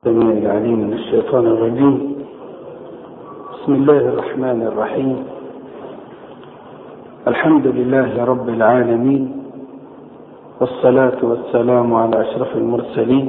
السميع العليم من الشيطان الرجيم. بسم الله الرحمن الرحيم. الحمد لله رب العالمين، والصلاة والسلام على أشرف المرسلين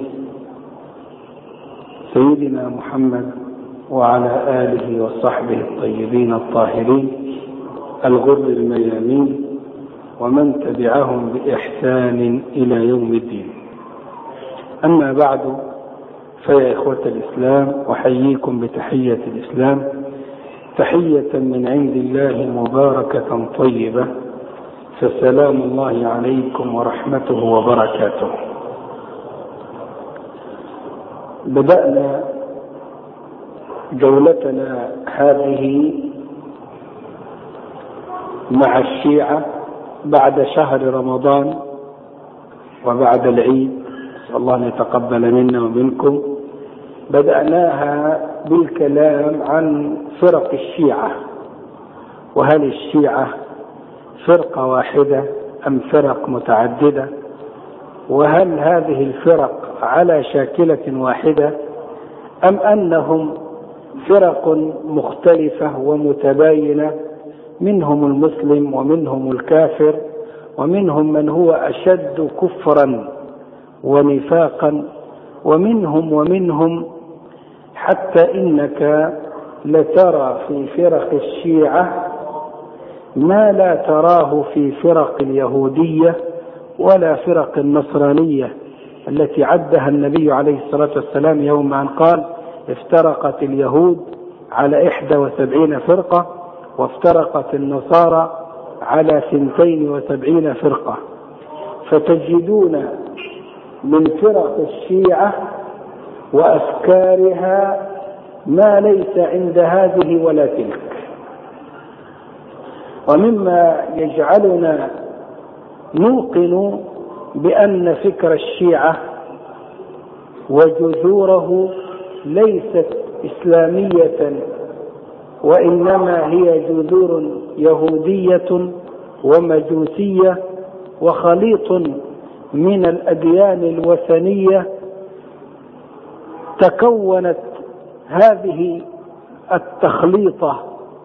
سيدنا محمد وعلى آله وصحبه الطيبين الطاهرين الغر الميامين ومن تبعهم بإحسان إلى يوم الدين. أما بعد، فيا إخوة الإسلام، أحييكم بتحية الإسلام، تحية من عند الله مباركة طيبة، فسلام الله عليكم ورحمته وبركاته. بدأنا جولتنا هذه مع الشيعة بعد شهر رمضان وبعد العيد، نسأل الله أن يتقبل منا ومنكم. بدأناها بالكلام عن فرق الشيعة، وهل الشيعة فرقة واحدة أم فرق متعددة، وهل هذه الفرق على شاكلة واحدة أم أنهم فرق مختلفة ومتباينة، منهم المسلم ومنهم الكافر ومنهم من هو أشد كفرا ونفاقا ومنهم حتى إنك لترى في فرق الشيعة ما لا تراه في فرق اليهودية ولا فرق النصرانية التي عدها النبي عليه الصلاة والسلام يوم أن قال: افترقت اليهود على 71 فرقة وافترقت النصارى على 72 فرقة. فتجدون من فرق الشيعة وأفكارها ما ليس عند هذه ولا تلك. ومما يجعلنا نوقن بأن فكر الشيعة وجذوره ليست إسلامية، وإنما هي جذور يهودية ومجوسية وخليط من الأديان الوثنية، تكونت هذه التخليطة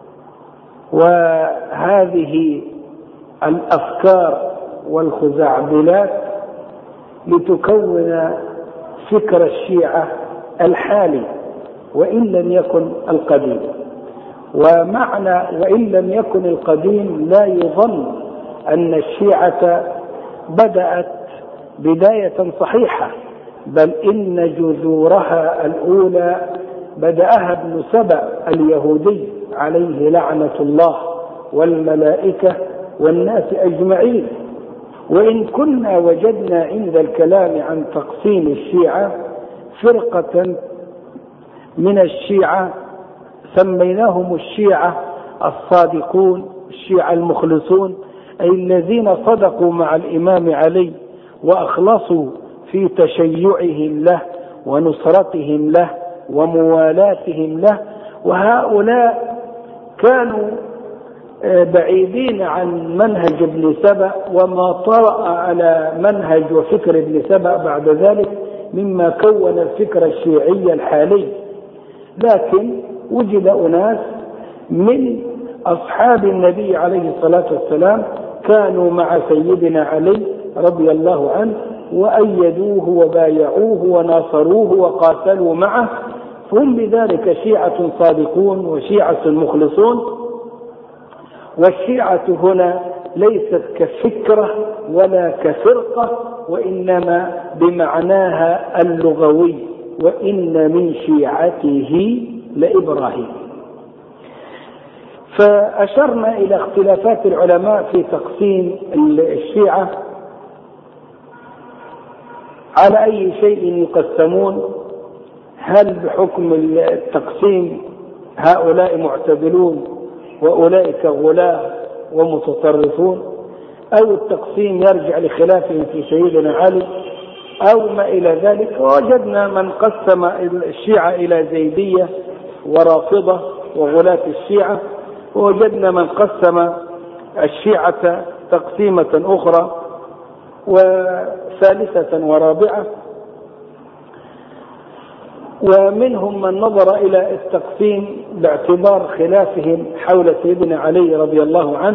وهذه الأفكار والخزعبلات لتكون فكر الشيعة الحالي وإن لم يكن القديم. ومعنى وإن لم يكن القديم لا يظن أن الشيعة بدأت بداية صحيحة، بل إن جذورها الأولى بدأها ابن سبأ اليهودي عليه لعنة الله والملائكة والناس أجمعين. وإن كنا وجدنا عند الكلام عن تقسيم الشيعة فرقة من الشيعة سميناهم الشيعة الصادقون، الشيعة المخلصون، أي الذين صدقوا مع الإمام علي وأخلصوا في تشيعهم له ونصرتهم له وموالاتهم له. وهؤلاء كانوا بعيدين عن منهج ابن سبأ وما طرأ على منهج وفكر ابن سبأ بعد ذلك مما كون الفكر الشيعي الحالي. لكن وجد أناس من أصحاب النبي عليه الصلاة والسلام كانوا مع سيدنا علي رضي الله عنه وأيدوه وبايعوه وناصروه وقاتلوا معه، هم بذلك شيعة صادقون وشيعة مخلصون. والشيعة هنا ليست كفكرة ولا كفرقة، وإنما بمعناها اللغوي: وإن من شيعته لإبراهيم. فأشرنا إلى اختلافات العلماء في تقسيم الشيعة، على أي شيء يقسمون، هل بحكم التقسيم هؤلاء معتدلون وأولئك غلاة ومتطرفون، أو التقسيم يرجع لخلافهم في سيدنا علي أو ما إلى ذلك. ووجدنا من قسم الشيعة إلى زيدية ورافضة وغلاة الشيعة، ووجدنا من قسم الشيعة تقسيمة أخرى وثالثة ورابعة. ومنهم من نظر إلى التقسيم باعتبار خلافهم حول سيدنا علي رضي الله عنه،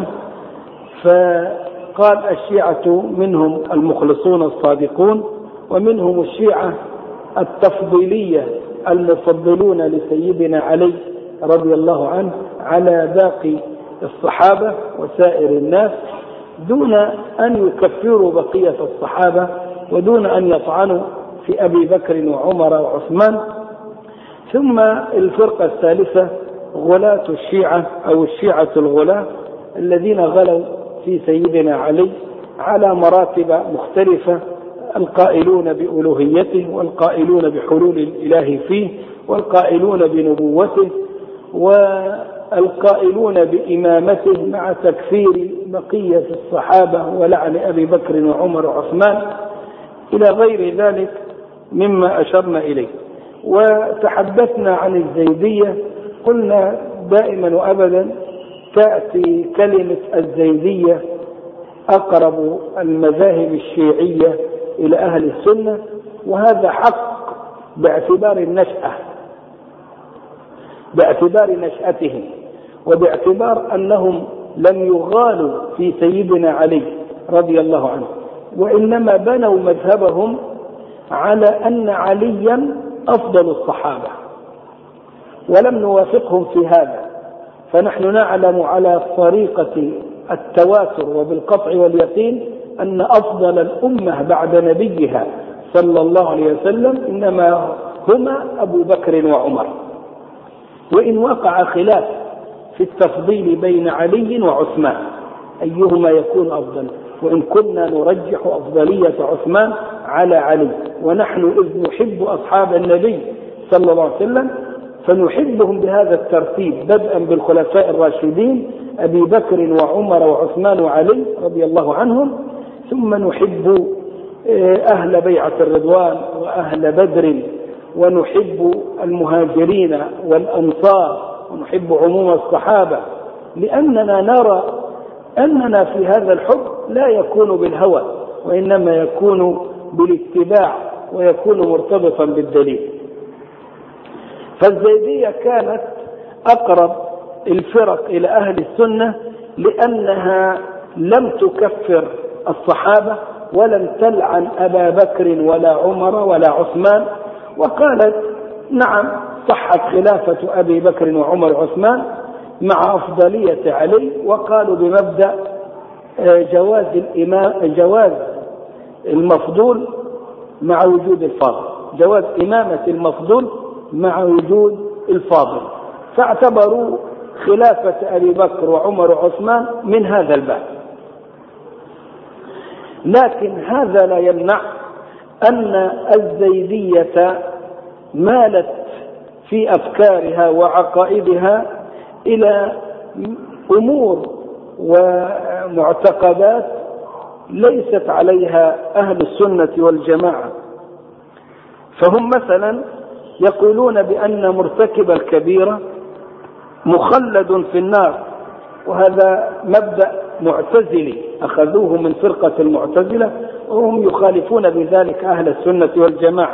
فقال الشيعة منهم المخلصون الصادقون، ومنهم الشيعة التفضيلية المفضلون لسيدنا علي رضي الله عنه على باقي الصحابة وسائر الناس، دون أن يكفروا بقية الصحابة ودون أن يطعنوا في أبي بكر وعمر وعثمان. ثم الفرقة الثالثة غلاة الشيعة أو الشيعة الغلاة الذين غلوا في سيدنا علي على مراتب مختلفة، القائلون بألوهيته، والقائلون بحلول الإله فيه، والقائلون بنبوته، والقائلون بإمامته مع تكفير بقية الصحابة ولعن أبي بكر وعمر وعثمان إلى غير ذلك مما أشرنا إليه. وتحدثنا عن الزيدية، قلنا دائما وأبدا تأتي كلمة الزيدية أقرب المذاهب الشيعية إلى أهل السنة، وهذا حق باعتبار النشأة، باعتبار نشأتهم، وباعتبار أنهم لم يغالوا في سيدنا علي رضي الله عنه، وإنما بنوا مذهبهم على أن عليا أفضل الصحابة، ولم نوافقهم في هذا. فنحن نعلم على طريقة التواتر وبالقطع واليقين أن أفضل الأمة بعد نبيها صلى الله عليه وسلم إنما هما أبو بكر وعمر، وإن وقع خلاف في التفضيل بين علي وعثمان أيهما يكون أفضل، وإن كنا نرجح أفضلية عثمان على علي، ونحن إذ نحب أصحاب النبي صلى الله عليه وسلم فنحبهم بهذا الترتيب، بدءا بالخلفاء الراشدين أبي بكر وعمر وعثمان وعلي رضي الله عنهم، ثم نحب أهل بيعة الرضوان وأهل بدر، ونحب المهاجرين والأنصار، ونحب عموم الصحابة، لأننا نرى أننا في هذا الحب لا يكون بالهوى، وإنما يكون بالاتباع، ويكون مرتبطا بالدليل. فالزيدية كانت أقرب الفرق إلى أهل السنة لأنها لم تكفر الصحابة ولم تلعن أبا بكر ولا عمر ولا عثمان، وقالت نعم صحت خلافة أبي بكر وعمر وعثمان مع أفضلية علي، وقالوا بمبدأ جواز المفضول مع وجود الفاضل، جواز إمامة المفضول مع وجود الفاضل، فاعتبروا خلافة أبي بكر وعمر وعثمان من هذا الباب. لكن هذا لا يمنع أن الزيدية مالت في أفكارها وعقائدها إلى أمور ومعتقدات ليست عليها أهل السنة والجماعة. فهم مثلا يقولون بأن مرتكب الكبيرة مخلد في النار، وهذا مبدأ معتزلي أخذوه من فرقة المعتزلة، وهم يخالفون بذلك أهل السنة والجماعة.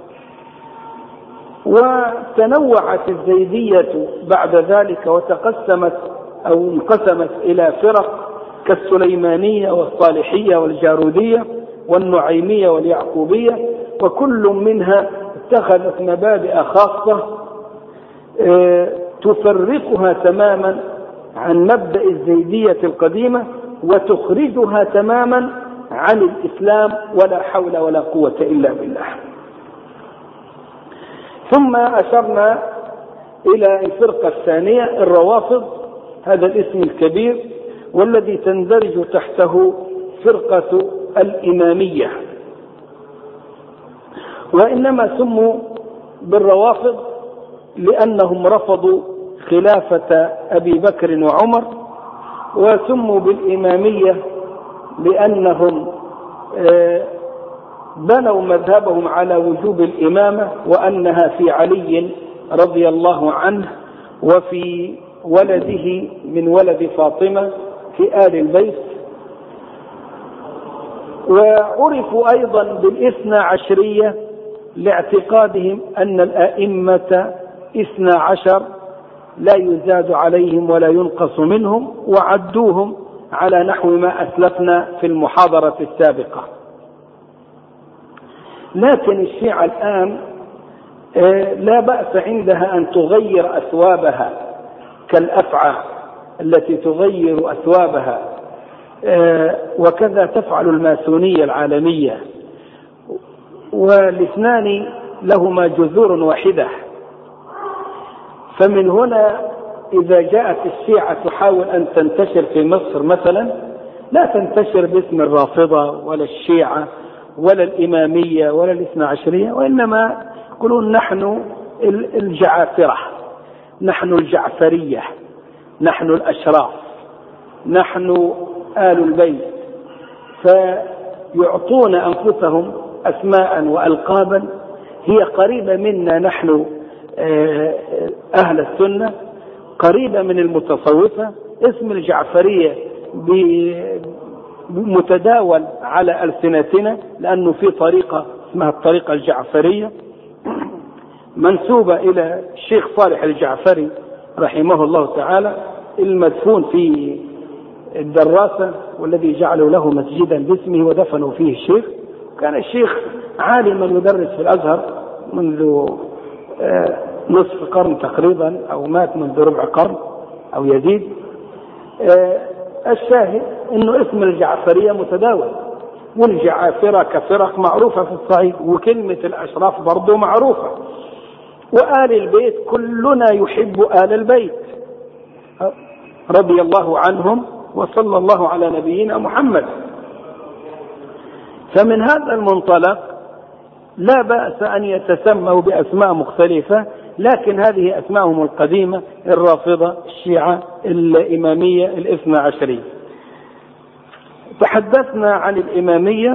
وتنوعت الزيدية بعد ذلك وتقسمت أو انقسمت إلى فرق كالسليمانية والصالحية والجارودية والنعيمية واليعقوبية، وكل منها اتخذت مبادئ خاصة تفرقها تماما عن مبدأ الزيدية القديمة وتخرجها تماما عن الإسلام، ولا حول ولا قوة إلا بالله. ثم أشرنا إلى الفرقة الثانية الروافض، هذا الاسم الكبير والذي تندرج تحته فرقة الإمامية، وإنما سموا بالروافض لأنهم رفضوا خلافة أبي بكر وعمر، وسموا بالإمامية لأنهم بنوا مذهبهم على وجوب الإمامة وأنها في علي رضي الله عنه وفي ولده من ولد فاطمة في آل البيت. وعرفوا أيضا بالإثنى عشرية لاعتقادهم أن الأئمة 12 لا يزاد عليهم ولا ينقص منهم، وعدوهم على نحو ما أسلفنا في المحاضرة السابقة. لكن الشيعة الآن لا بأس عندها أن تغير أثوابها كالأفعى التي تغير أثوابها، وكذا تفعل الماسونية العالمية، والاثنان لهما جذور واحدة. فمن هنا إذا جاءت الشيعة تحاول أن تنتشر في مصر مثلا، لا تنتشر باسم الرافضة ولا الشيعة ولا الإمامية ولا الاثنى عشرية، وإنما يقولون نحن الجعافرة، نحن الجعفرية، نحن الأشراف، نحن آل البيت، فيعطون أنفسهم أسماء وألقابا هي قريبة منا نحن أهل السنة، قريبة من المتصوفة. اسم الجعفرية متداول على ألسنتنا لأنه في طريقة اسمها الطريقة الجعفرية منسوبة إلى الشيخ صالح الجعفري رحمه الله تعالى، المدفون في الدراسة والذي جعلوا له مسجدا باسمه ودفنوا فيه الشيخ. كان الشيخ عالما يدرس في الأزهر منذ نصف قرن تقريبا، أو مات منذ ربع قرن أو يزيد. الشاهد أنه اسم الجعفرية متداول، والجعافرة كفرق معروفة في الصعيد، وكلمة الأشراف برضو معروفة، وآل البيت كلنا يحب آل البيت رضي الله عنهم، وصلى الله على نبينا محمد. فمن هذا المنطلق لا بأس أن يتسموا بأسماء مختلفة، لكن هذه أسماءهم القديمة: الرافضة، الشيعة، الإمامية، الاثنى عشرية. تحدثنا عن الإمامية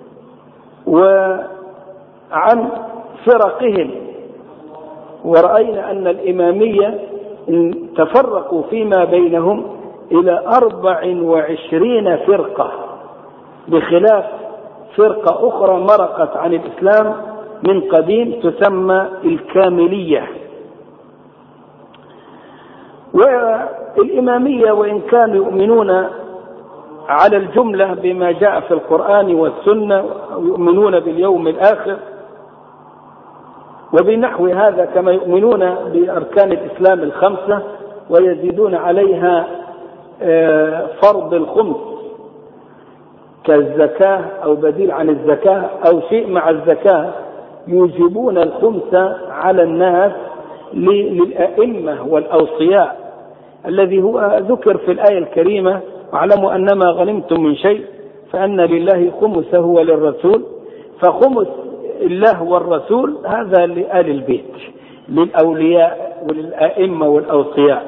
وعن فرقهم، ورأينا أن الإمامية تفرقوا فيما بينهم إلى 24 فرقة، بخلاف فرقة أخرى مرقت عن الإسلام من قديم تسمى الكاملية. والإمامية وإن كانوا يؤمنون على الجملة بما جاء في القرآن والسنة ويؤمنون باليوم الآخر وبنحو هذا، كما يؤمنون بأركان الإسلام الخمسة ويزيدون عليها فرض الخمس كالزكاة أو بديل عن الزكاة أو شيء مع الزكاة، يوجبون الخمس على الناس للأئمة والأوصياء الذي هو ذكر في الآية الكريمة: واعلموا أنما غنمتم من شيء فأن لله خمسه وللرسول. فخمس الله والرسول هذا لآل البيت، للأولياء وللأئمة والأوصياء.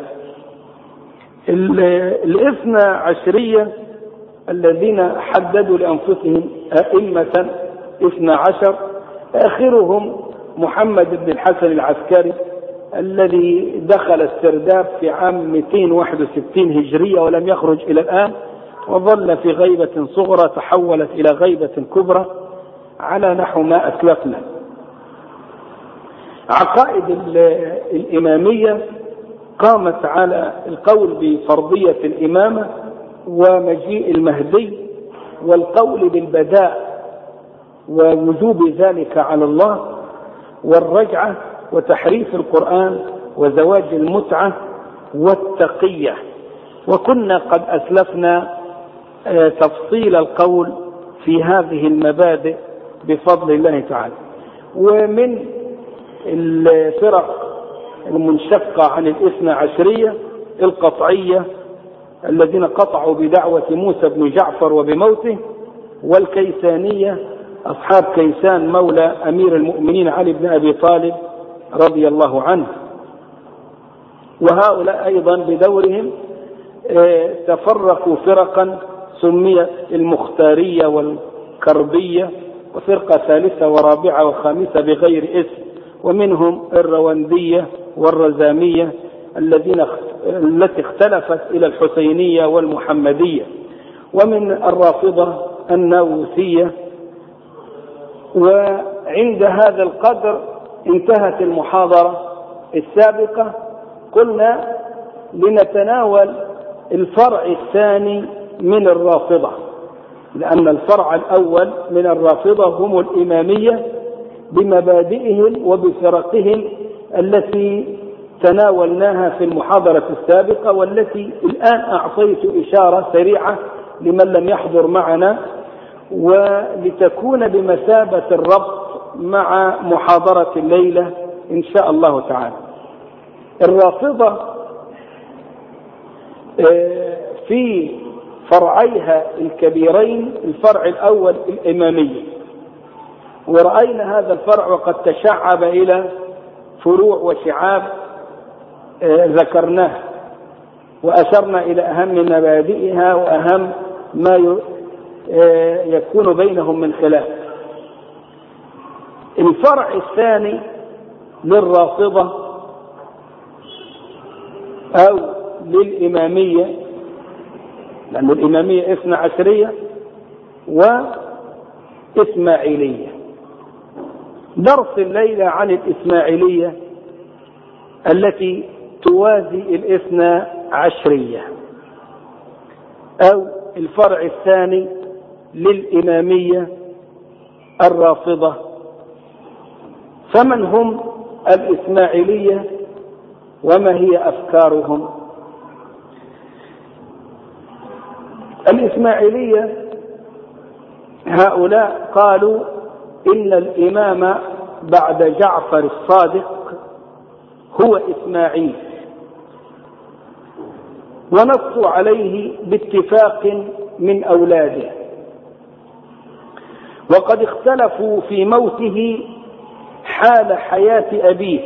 الاثنى عشرية الذين حددوا لأنفسهم أئمة 12، آخرهم محمد بن الحسن العسكري الذي دخل السرداب في عام 261 هجرية ولم يخرج إلى الآن، وظل في غيبة صغرى تحولت إلى غيبة كبرى على نحو ما أسلفنا. عقائد الإمامية قامت على القول بفرضية الإمامة ومجيء المهدي، والقول بالبداء ووجوب ذلك على الله، والرجعة، وتحريف القرآن، وزواج المتعة، والتقية. وكنا قد أسلفنا تفصيل القول في هذه المبادئ بفضل الله تعالى. ومن الفرق المنشقة عن الاثنى عشرية القطعية الذين قطعوا بدعوة موسى بن جعفر وبموته، والكيسانية أصحاب كيسان مولى أمير المؤمنين علي بن أبي طالب رضي الله عنه. وهؤلاء أيضا بدورهم تفرقوا فرقا سميت المختارية والكربية، وفرقة ثالثة ورابعة وخامسة بغير اسم، ومنهم الروندية والرزامية التي اختلفت إلى الحسينية والمحمدية، ومن الرافضة الناووسية، عند هذا القدر انتهت المحاضرة السابقة. قلنا لنتناول الفرع الثاني من الرافضة، لأن الفرع الأول من الرافضة هم الإمامية بمبادئهم وبفرقهم التي تناولناها في المحاضرة السابقة، والتي الآن أعطيت إشارة سريعة لمن لم يحضر معنا، ولتكون بمثابة الربط مع محاضرة الليلة إن شاء الله تعالى. الرافضة في فرعيها الكبيرين، الفرع الأول الإمامية، ورأينا هذا الفرع وقد تشعب إلى فروع وشعاب ذكرناه، وأشرنا إلى أهم مبادئها وأهم ما يكون بينهم من خلاف. الفرع الثاني للرافضة أو للإمامية، لأن الإمامية 12 وإسماعيلية. درس الليلة عن الإسماعيلية التي توازي 12 أو الفرع الثاني للإمامية الرافضة. فمن هم الإسماعيلية وما هي أفكارهم؟ الإسماعيلية هؤلاء قالوا إن الإمام بعد جعفر الصادق هو إسماعيل، ونصوا عليه باتفاق من أولاده، وقد اختلفوا في موته حال حياة أبيه،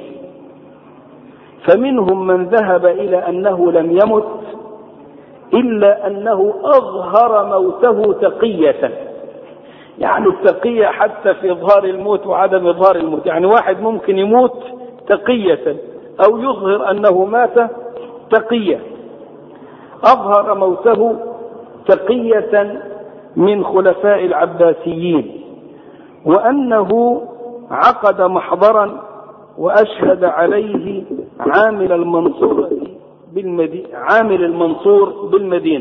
فمنهم من ذهب إلى أنه لم يمت إلا أنه أظهر موته تقية، يعني التقية حتى في إظهار الموت وعدم إظهار الموت، يعني واحد ممكن يموت تقية أو يظهر أنه مات تقية. أظهر موته تقية من خلفاء العباسيين، وأنه عقد محضرا وأشهد عليه عامل المنصور بالمدينة.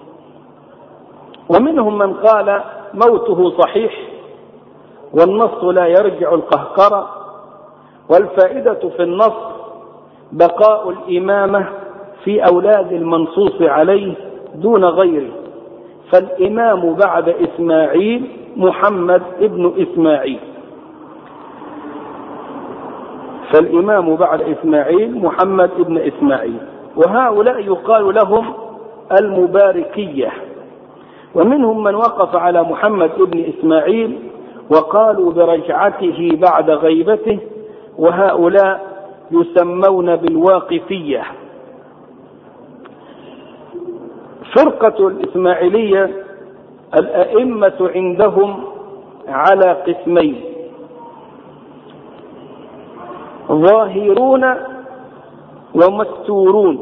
ومنهم من قال موته صحيح والنص لا يرجع القهقرة، والفائدة في النص بقاء الإمامة في أولاد المنصوص عليه دون غيره، فالإمام بعد إسماعيل محمد ابن إسماعيل، فالإمام بعد إسماعيل محمد ابن إسماعيل. وهؤلاء يقال لهم المباركية. ومنهم من وقف على محمد ابن إسماعيل وقالوا برجعته بعد غيبته، وهؤلاء يسمون بالواقفية. فرقة الإسماعيلية الأئمة عندهم على قسمين: ظاهرون ومستورون.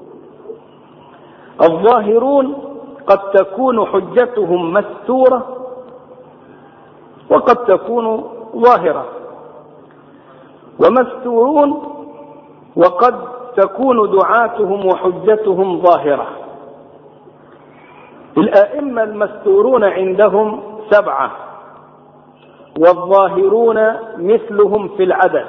الظاهرون قد تكون حجتهم مستورة وقد تكون ظاهرة، ومستورون وقد تكون دعاتهم وحجتهم ظاهرة. الأئمة المستورون عندهم 7، والظاهرون مثلهم في العدد.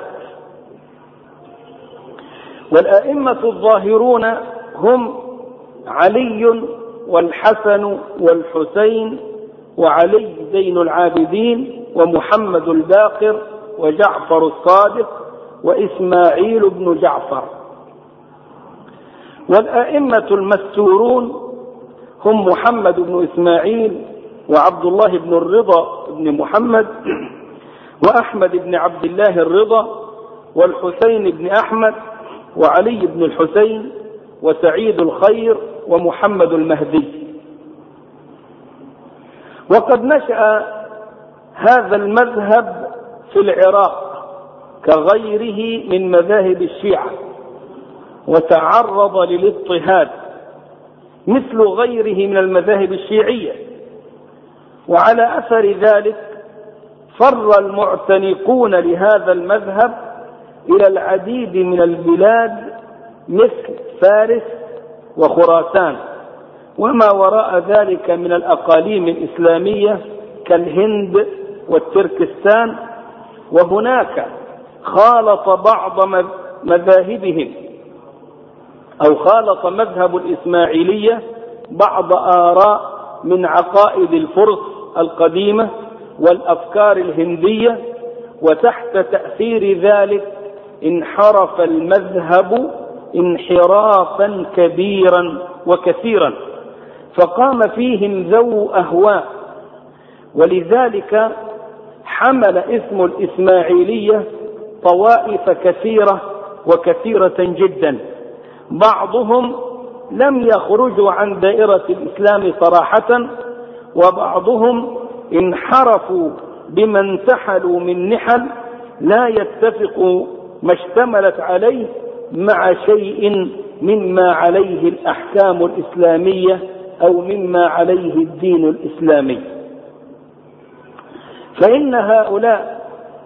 والأئمة الظاهرون هم علي والحسن والحسين وعلي زين العابدين ومحمد الباقر وجعفر الصادق وإسماعيل بن جعفر. والأئمة المستورون هم محمد بن إسماعيل وعبد الله بن الرضا بن محمد وأحمد بن عبد الله الرضا والحسين بن أحمد وعلي بن الحسين وسعيد الخير ومحمد المهدي. وقد نشأ هذا المذهب في العراق كغيره من مذاهب الشيعة، وتعرض للاضطهاد مثل غيره من المذاهب الشيعية. وعلى أثر ذلك فر المعتنقون لهذا المذهب إلى العديد من البلاد مثل فارس وخراسان وما وراء ذلك من الأقاليم الإسلامية كالهند والتركستان. وهناك خالط بعض مذاهبهم أو خالط مذهب الإسماعيلية بعض آراء من عقائد الفرس القديمة والأفكار الهندية، وتحت تأثير ذلك انحرف المذهب انحرافا كبيرا وكثيرا، فقام فيهم ذو أهواء. ولذلك حمل اسم الإسماعيلية طوائف كثيرة وكثيرة جدا، بعضهم لم يخرجوا عن دائرة الإسلام صراحة، وبعضهم انحرفوا بما انتحلوا من نحل لا يتفق ما اشتملت عليه مع شيء مما عليه الأحكام الإسلامية أو مما عليه الدين الإسلامي. فإن هؤلاء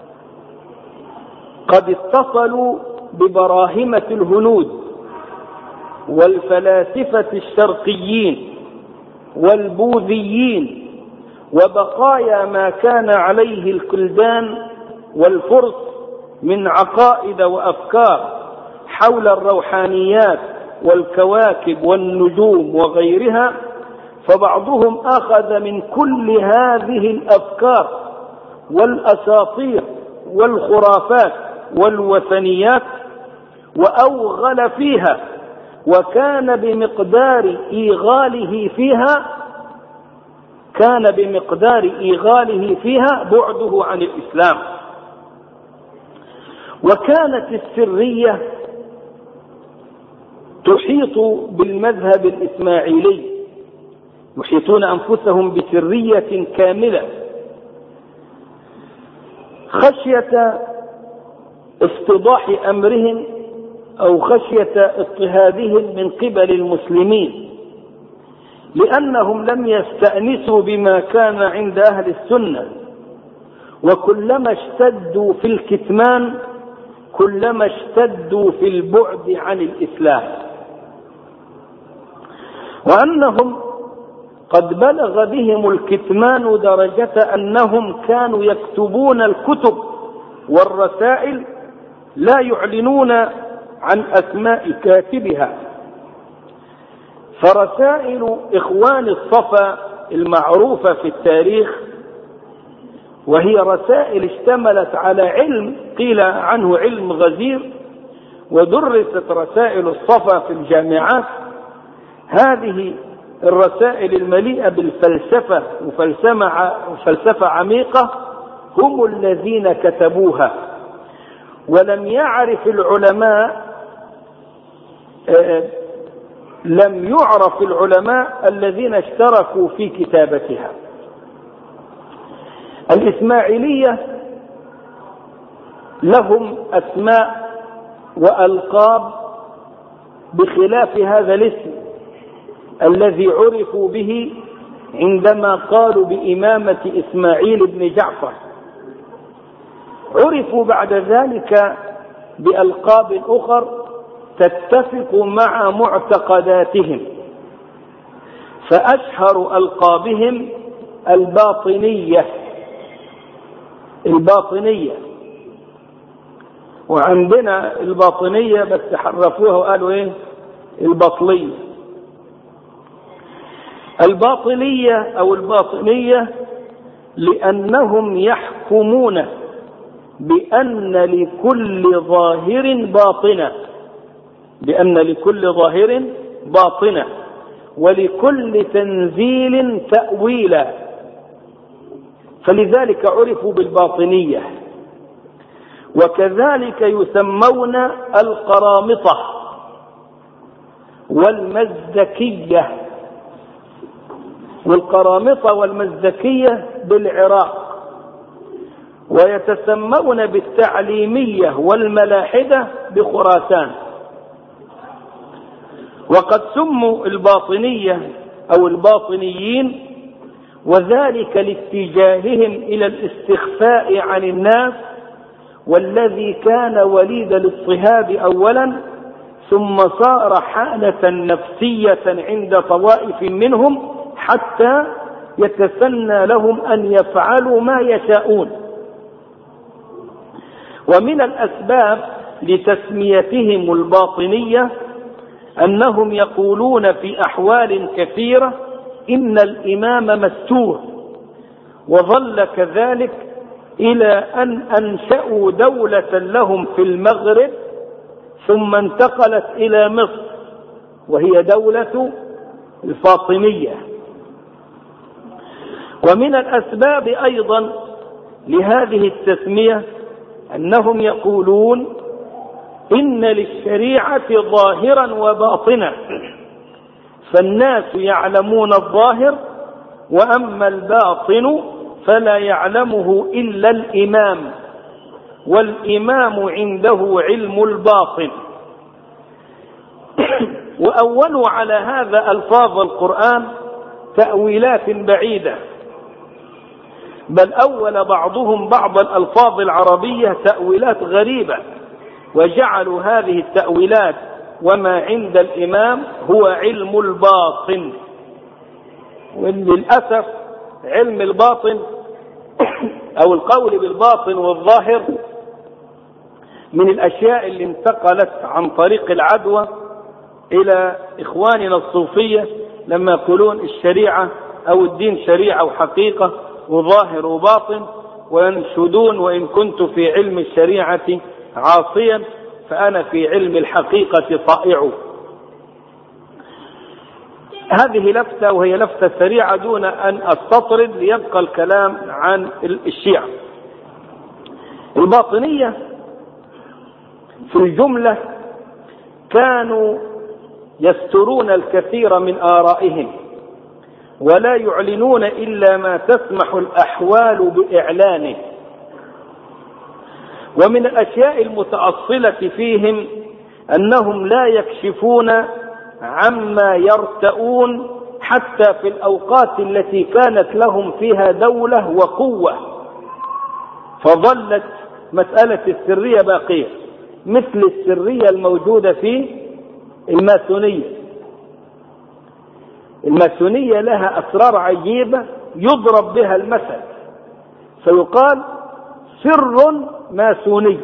قد اتصلوا ببراهمة الهنود والفلاسفة الشرقيين والبوذيين وبقايا ما كان عليه الكلدان والفرس من عقائد وأفكار حول الروحانيات والكواكب والنجوم وغيرها، فبعضهم أخذ من كل هذه الأفكار والأساطير والخرافات والوثنيات وأوغل فيها، وكان بمقدار إيغاله فيها بعده عن الإسلام. وكانت السرية تحيط بالمذهب الإسماعيلي، يحيطون أنفسهم بسرية كاملة خشية افتضاح أمرهم أو خشية اضطهادهم من قبل المسلمين، لأنهم لم يستأنسوا بما كان عند أهل السنة، وكلما اشتدوا في الكتمان كلما اشتدوا في البعد عن الإسلام، وأنهم قد بلغ بهم الكتمان درجة أنهم كانوا يكتبون الكتب والرسائل لا يعلنون عن أسماء كاتبها. فرسائل إخوان الصفا المعروفة في التاريخ، وهي رسائل اشتملت على علم قيل عنه علم غزير، ودرست رسائل الصفا في الجامعات، هذه الرسائل المليئة بالفلسفة وفلسفة عميقة هم الذين كتبوها. ولم يعرف العلماء الذين اشتركوا في كتابتها. الإسماعيلية لهم أسماء وألقاب بخلاف هذا الاسم الذي عرفوا به عندما قالوا بإمامة إسماعيل بن جعفر. عرفوا بعد ذلك بألقاب أخر تتفق مع معتقداتهم، فأشهر ألقابهم الباطنية، وعندنا الباطنية بس حرفوها وقالوا ايه الباطنية أو الباطنية لأنهم يحكمون بأن لكل ظاهر باطنة ولكل تنزيل تأويلا، فلذلك عرفوا بالباطنية. وكذلك يسمون القرامطة والمزدكية، والقرامطة والمزدكية بالعراق، ويتسمون بالتعليمية والملاحدة بخراسان. وقد سموا الباطنية أو الباطنيين وذلك لاتجاههم إلى الاستخفاء عن الناس، والذي كان وليد الاضطهاد أولا ثم صار حالة نفسية عند طوائف منهم حتى يتسنى لهم أن يفعلوا ما يشاءون. ومن الأسباب لتسميتهم الباطنية أنهم يقولون في أحوال كثيرة إن الإمام مستور، وظل كذلك إلى أن أنشأوا دولة لهم في المغرب ثم انتقلت إلى مصر، وهي دولة الفاطمية. ومن الأسباب أيضا لهذه التسمية أنهم يقولون إن للشريعة ظاهرا وباطنا، فالناس يعلمون الظاهر وأما الباطن فلا يعلمه إلا الإمام، والإمام عنده علم الباطن. وأولوا على هذا ألفاظ القرآن تأويلات بعيدة، بل أول بعضهم بعض الألفاظ العربية تأويلات غريبة، وجعلوا هذه التأويلات وما عند الإمام هو علم الباطن. وللأسف علم الباطن أو القول بالباطن والظاهر من الأشياء اللي انتقلت عن طريق العدوى إلى إخواننا الصوفية، لما يقولون الشريعة أو الدين شريعة وحقيقة وظاهر وباطن، وينشدون وإن كنت في علم الشريعة عاصيا فأنا في علم الحقيقة طائع. هذه لفتة، وهي لفتة سريعة دون أن أستطرد ليبقى الكلام عن الشيعة. الباطنية في الجملة كانوا يسترون الكثير من آرائهم ولا يعلنون إلا ما تسمح الأحوال بإعلانه. ومن الأشياء المتأصلة فيهم أنهم لا يكشفون عما يرتؤون حتى في الأوقات التي كانت لهم فيها دولة وقوة، فظلت مسألة السرية باقية، مثل السرية الموجودة في الماسونية. الماسونية لها أسرار عجيبة يضرب بها المثل، فيقال سر ماسوني.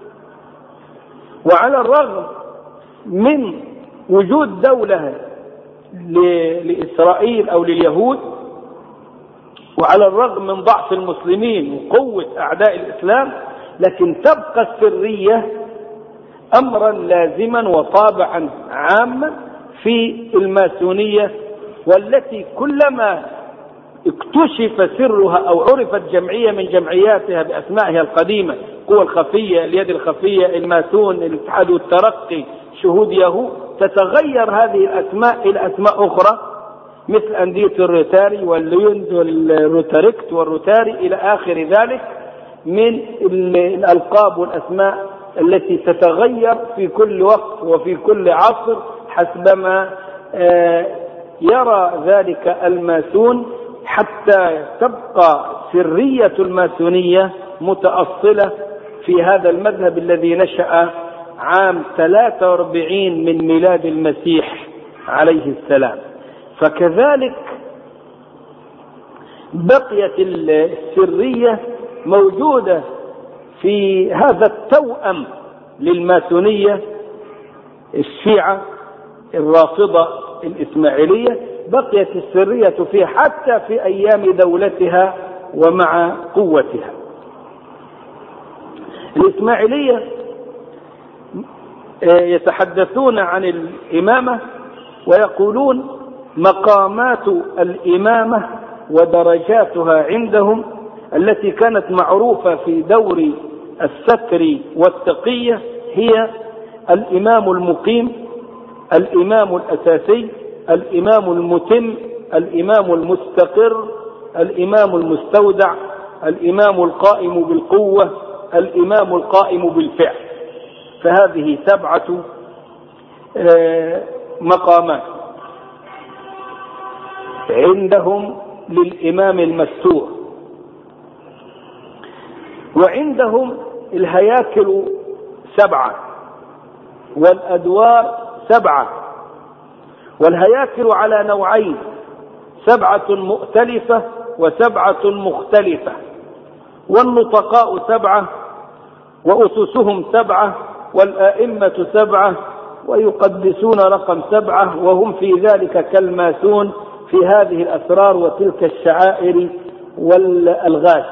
وعلى الرغم من وجود دولة لإسرائيل أو لليهود، وعلى الرغم من ضعف المسلمين وقوة أعداء الإسلام، لكن تبقى السرية أمرا لازما وطابعا عاما في الماسونية، والتي كلما اكتشف سرها أو عرفت جمعية من جمعياتها بأسمائها القديمة، القوى الخفية، اليد الخفية، الماسون، الاتحاد والترقي، شهود يهود، تتغير هذه الأسماء إلى أسماء أخرى مثل أندية الروتاري والليونز والروتاريكت والروتاري إلى آخر ذلك من الألقاب والأسماء التي تتغير في كل وقت وفي كل عصر حسبما يرى ذلك الماسون، حتى تبقى سرية الماسونية متأصلة في هذا المذهب الذي نشأ عام 43 من ميلاد المسيح عليه السلام. فكذلك بقيت السرية موجودة في هذا التوأم للماسونية الشيعة الرافضة الإسماعيلية، بقيت السرية فيها حتى في أيام دولتها ومع قوتها. الإسماعيلية يتحدثون عن الإمامة ويقولون مقامات الإمامة ودرجاتها عندهم التي كانت معروفة في دور الستر والتقية هي الإمام المقيم، الإمام الأساسي، الإمام المتم، الإمام المستقر، الإمام المستودع، الإمام القائم بالقوة، الإمام القائم بالفعل. فهذه 7 مقامات عندهم للإمام المستور. وعندهم الهياكل 7 والأدوار 7، والهياكل على نوعين: 7 مؤتلفة و7 مختلفة، والنطقاء 7 وأسسهم 7 والآئمة 7 ويقدسون رقم 7 وهم في ذلك كالماسون في هذه الأسرار وتلك الشعائر والألغاز.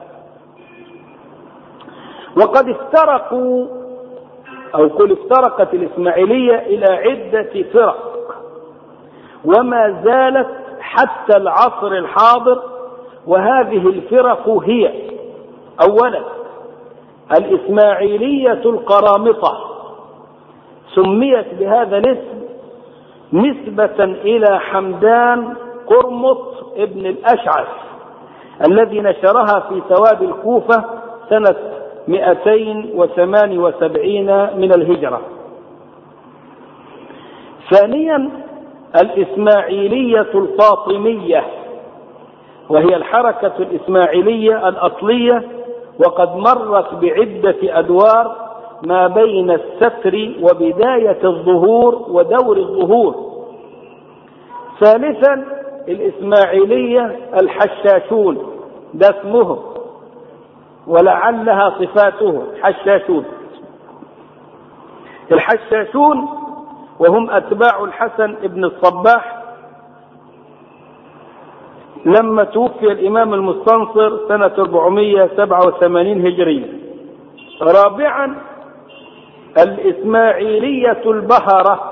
وقد افترقوا أو قل افترقت الإسماعيلية إلى عدة فرق، وما زالت حتى العصر الحاضر. وهذه الفرق هي: أولا الإسماعيلية القرامطة، سميت بهذا الاسم نسبة إلى حمدان قرمط ابن الأشعث الذي نشرها في سواد الكوفة سنة 278 من الهجرة. ثانيا الإسماعيلية الفاطمية، وهي الحركة الإسماعيلية الأصلية، وقد مرت بعدة أدوار ما بين الستر وبداية الظهور ودور الظهور. ثالثا الإسماعيلية الحشاشون، ده اسمهم ولعلها صفاتهم، حشاشون. الحشاشون وهم أتباع الحسن ابن الصباح لما توفي الإمام المستنصر سنة 487 هجرية. رابعا الإسماعيلية البهرة،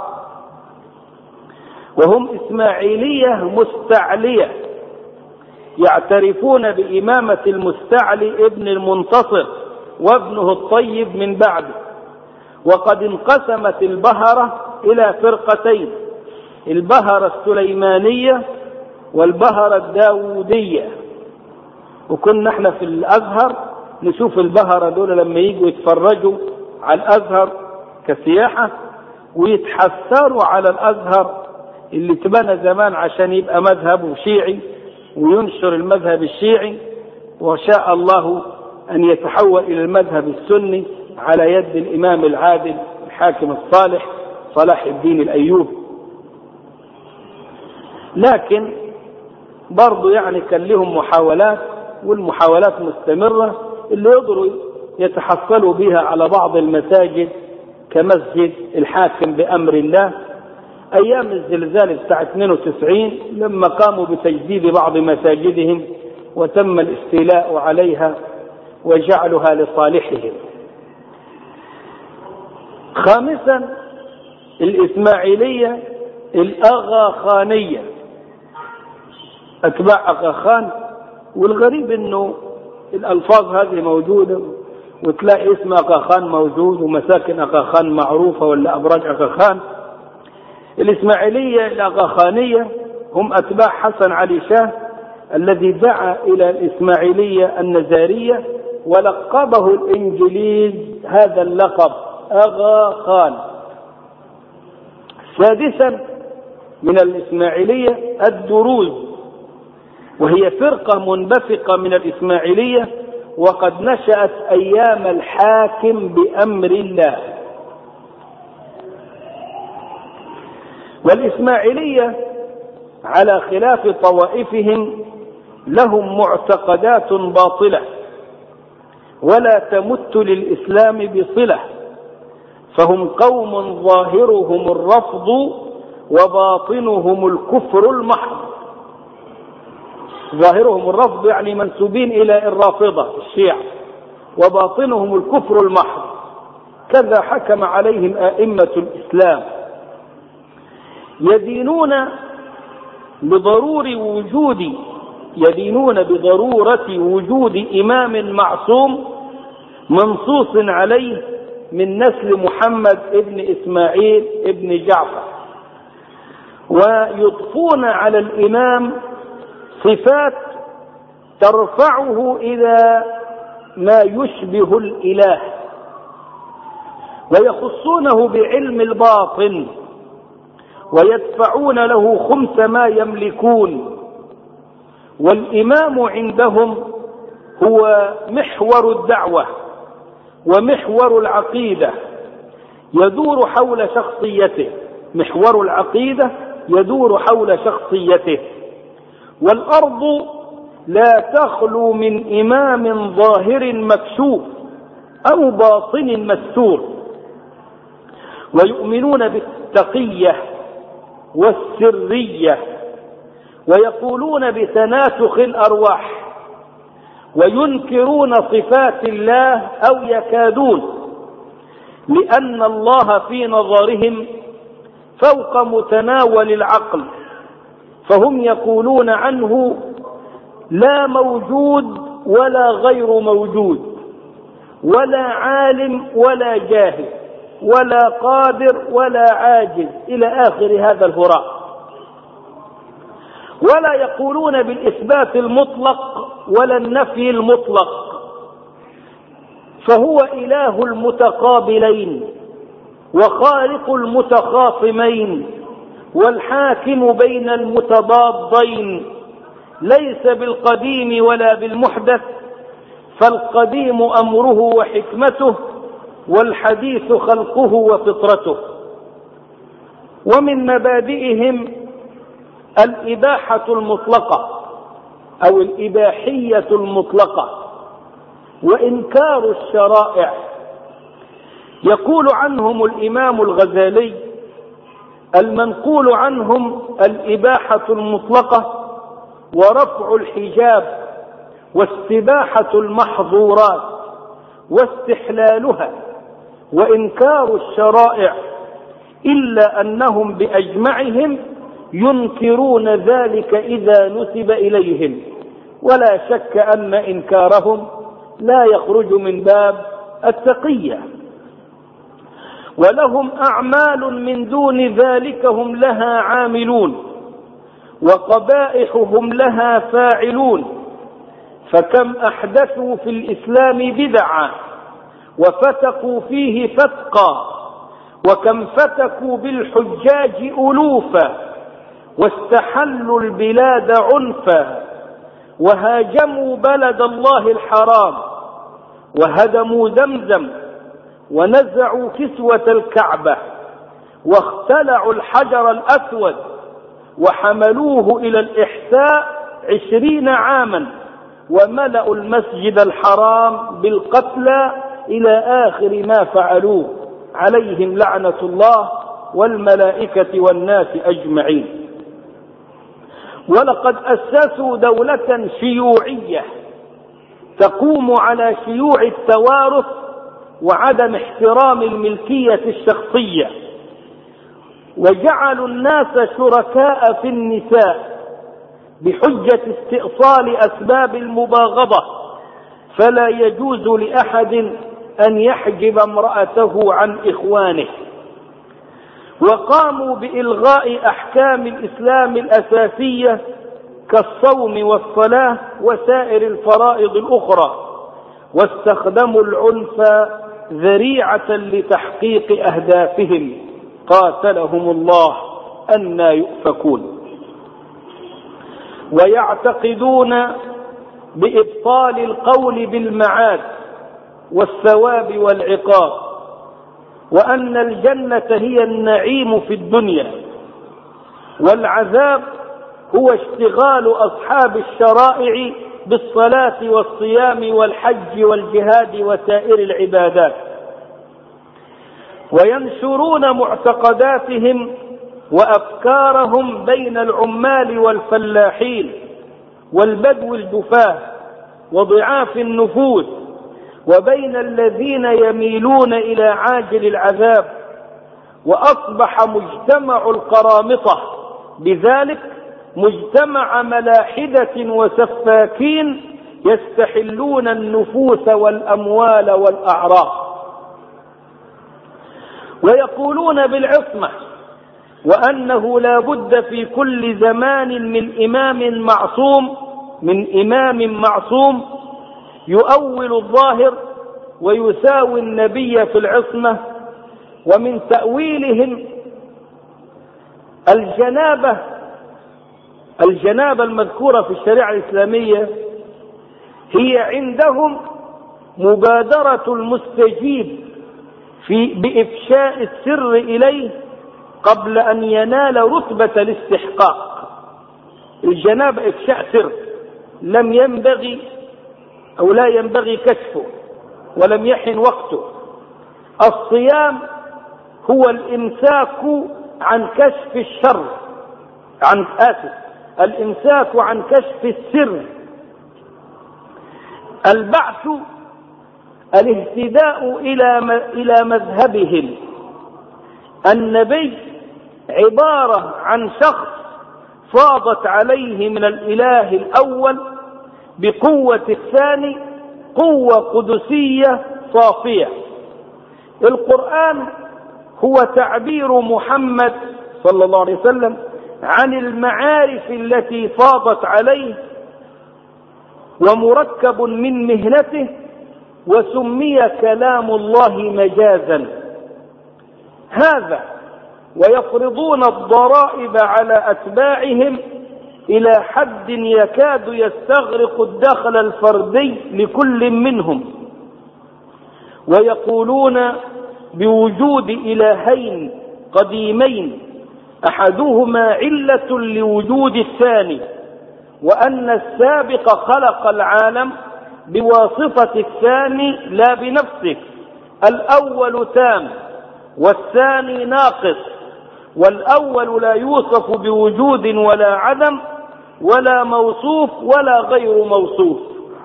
وهم إسماعيلية مستعلية يعترفون بإمامة المستعلي ابن المنتصر وابنه الطيب من بعده. وقد انقسمت البهرة إلى فرقتين: البهرة السليمانية والبهرة الداودية. وكنا احنا في الأزهر نشوف البهرة دول لما يجوا يتفرجوا على الأزهر كسياحة ويتحسروا على الأزهر اللي تبنى زمان عشان يبقى مذهب شيعي وينشر المذهب الشيعي، وشاء الله أن يتحول إلى المذهب السني على يد الإمام العادل الحاكم الصالح صلاح الدين الأيوبي. لكن برضو يعني كان لهم محاولات، والمحاولات مستمرة اللي يقدروا يتحصلوا بها على بعض المساجد كمسجد الحاكم بأمر الله أيام الزلزال بتاع 92 لما قاموا بتجديد بعض مساجدهم وتم الاستيلاء عليها وجعلها لصالحهم. خامسا الإسماعيلية الأغاخانية، أتباع أغاخان. والغريب أنه الألفاظ هذه موجودة، وتلاقي اسم أغاخان موجود ومساكن أغاخان معروفة ولا أبراج أغاخان. الإسماعيلية الأغاخانية هم أتباع حسن علي شاه الذي دعا إلى الإسماعيلية النزارية ولقبه الإنجليز هذا اللقب أغاخان. سادسا من الإسماعيلية الدروز، وهي فرقة منبثقة من الإسماعيلية وقد نشأت أيام الحاكم بأمر الله. والإسماعيلية على خلاف طوائفهم لهم معتقدات باطلة ولا تمت للإسلام بصلة، فهم قوم ظاهرهم الرفض وباطنهم الكفر المحض. ظاهرهم الرفض يعني منسوبين إلى الرافضة الشيعة، وباطنهم الكفر المحض. كذا حكم عليهم أئمة الإسلام. يدينون بضرورة وجود إمام معصوم منصوص عليه من نسل محمد ابن إسماعيل ابن جعفر، ويضفون على الإمام صفات ترفعه إلى ما يشبه الإله، ويخصونه بعلم الباطن، ويدفعون له خمس ما يملكون، والإمام عندهم هو محور الدعوة ومحور العقيدة، يدور حول شخصيته. محور العقيدة يدور حول شخصيته. والأرض لا تخلو من إمام ظاهر مكشوف أو باطن مستور. ويؤمنون بالتقية والسرية، ويقولون بتناسخ الأرواح، وينكرون صفات الله أو يكادون، لأن الله في نظرهم فوق متناول العقل، فهم يقولون عنه لا موجود ولا غير موجود، ولا عالم ولا جاهل، ولا قادر ولا عاجز، إلى آخر هذا الهراء. ولا يقولون بالإثبات المطلق ولا النفي المطلق، فهو إله المتقابلين وخالق المتخاصمين والحاكم بين المتضادين، ليس بالقديم ولا بالمحدث، فالقديم أمره وحكمته، والحديث خلقه وفطرته. ومن مبادئهم الإباحة المطلقة أو الإباحية المطلقة وإنكار الشرائع. يقول عنهم الإمام الغزالي: المنقول عنهم الإباحة المطلقة ورفع الحجاب واستباحة المحظورات واستحلالها وإنكار الشرائع، إلا أنهم بأجمعهم ينكرون ذلك إذا نسب إليهم، ولا شك أن إنكارهم لا يخرج من باب التقية. ولهم أعمال من دون ذلك هم لها عاملون، وقبائحهم لها فاعلون، فكم أحدثوا في الإسلام بدعا وفتقوا فيه فتقا، وكم فتكوا بالحجاج ألوفا، واستحلوا البلاد عنفا، وهاجموا بلد الله الحرام، وهدموا زمزم، ونزعوا كسوة الكعبة، واختلعوا الحجر الأسود، وحملوه إلى الإحساء 20 عاما، وملأوا المسجد الحرام بالقتلى إلى آخر ما فعلوه، عليهم لعنة الله والملائكة والناس أجمعين. ولقد أسسوا دولة شيوعية تقوم على شيوع التوارث وعدم احترام الملكية الشخصية، وجعلوا الناس شركاء في النساء بحجة استئصال أسباب المباغضة، فلا يجوز لأحد أن يحجب امرأته عن إخوانه. وقاموا بإلغاء أحكام الإسلام الأساسية كالصوم والصلاة وسائر الفرائض الأخرى، واستخدموا العنف ذريعة لتحقيق أهدافهم، قاتلهم الله أنى يؤفكون. ويعتقدون بإبطال القول بالمعاد والثواب والعقاب، وأن الجنة هي النعيم في الدنيا، والعذاب هو اشتغال أصحاب الشرائع بالصلاة والصيام والحج والجهاد وسائر العبادات. وينشرون معتقداتهم وأفكارهم بين العمال والفلاحين والبدو الجفاة وضعاف النفوس، وبين الذين يميلون إلى عاجل العذاب. وأصبح مجتمع القرامطة بذلك مجتمع ملاحدة وسفاكين يستحلون النفوس والأموال والأعراض. ويقولون بالعصمة، وأنه لا بد في كل زمان من إمام معصوم يؤول الظاهر ويساوي النبي في العصمة. ومن تأويلهم الجنابة الجنابة المذكورة في الشريعة الإسلامية هي عندهم مبادرة المستجيب بإفشاء السر إليه قبل أن ينال رتبة الاستحقاق. الجنابة إفشاء سر لم ينبغي أو لا ينبغي كشفه ولم يحن وقته. الصيام هو الإمساك عن كشف الشر، الإمساك عن كشف السر. البعث الاهتداء إلى مذهبهم. النبي عبارة عن شخص فاضت عليه من الإله الأول بقوة الثاني قوة قدسية صافية. القرآن هو تعبير محمد صلى الله عليه وسلم عن المعارف التي فاضت عليه ومركب من مهنته، وسمي كلام الله مجازا. هذا ويفرضون الضرائب على أتباعهم إلى حد يكاد يستغرق الدخل الفردي لكل منهم، ويقولون بوجود إلهين قديمين أحدهما علة لوجود الثاني، وأن السابق خلق العالم بواسطة الثاني لا بنفسه. الأول تام والثاني ناقص، والأول لا يوصف بوجود ولا عدم ولا موصوف ولا غير موصوف.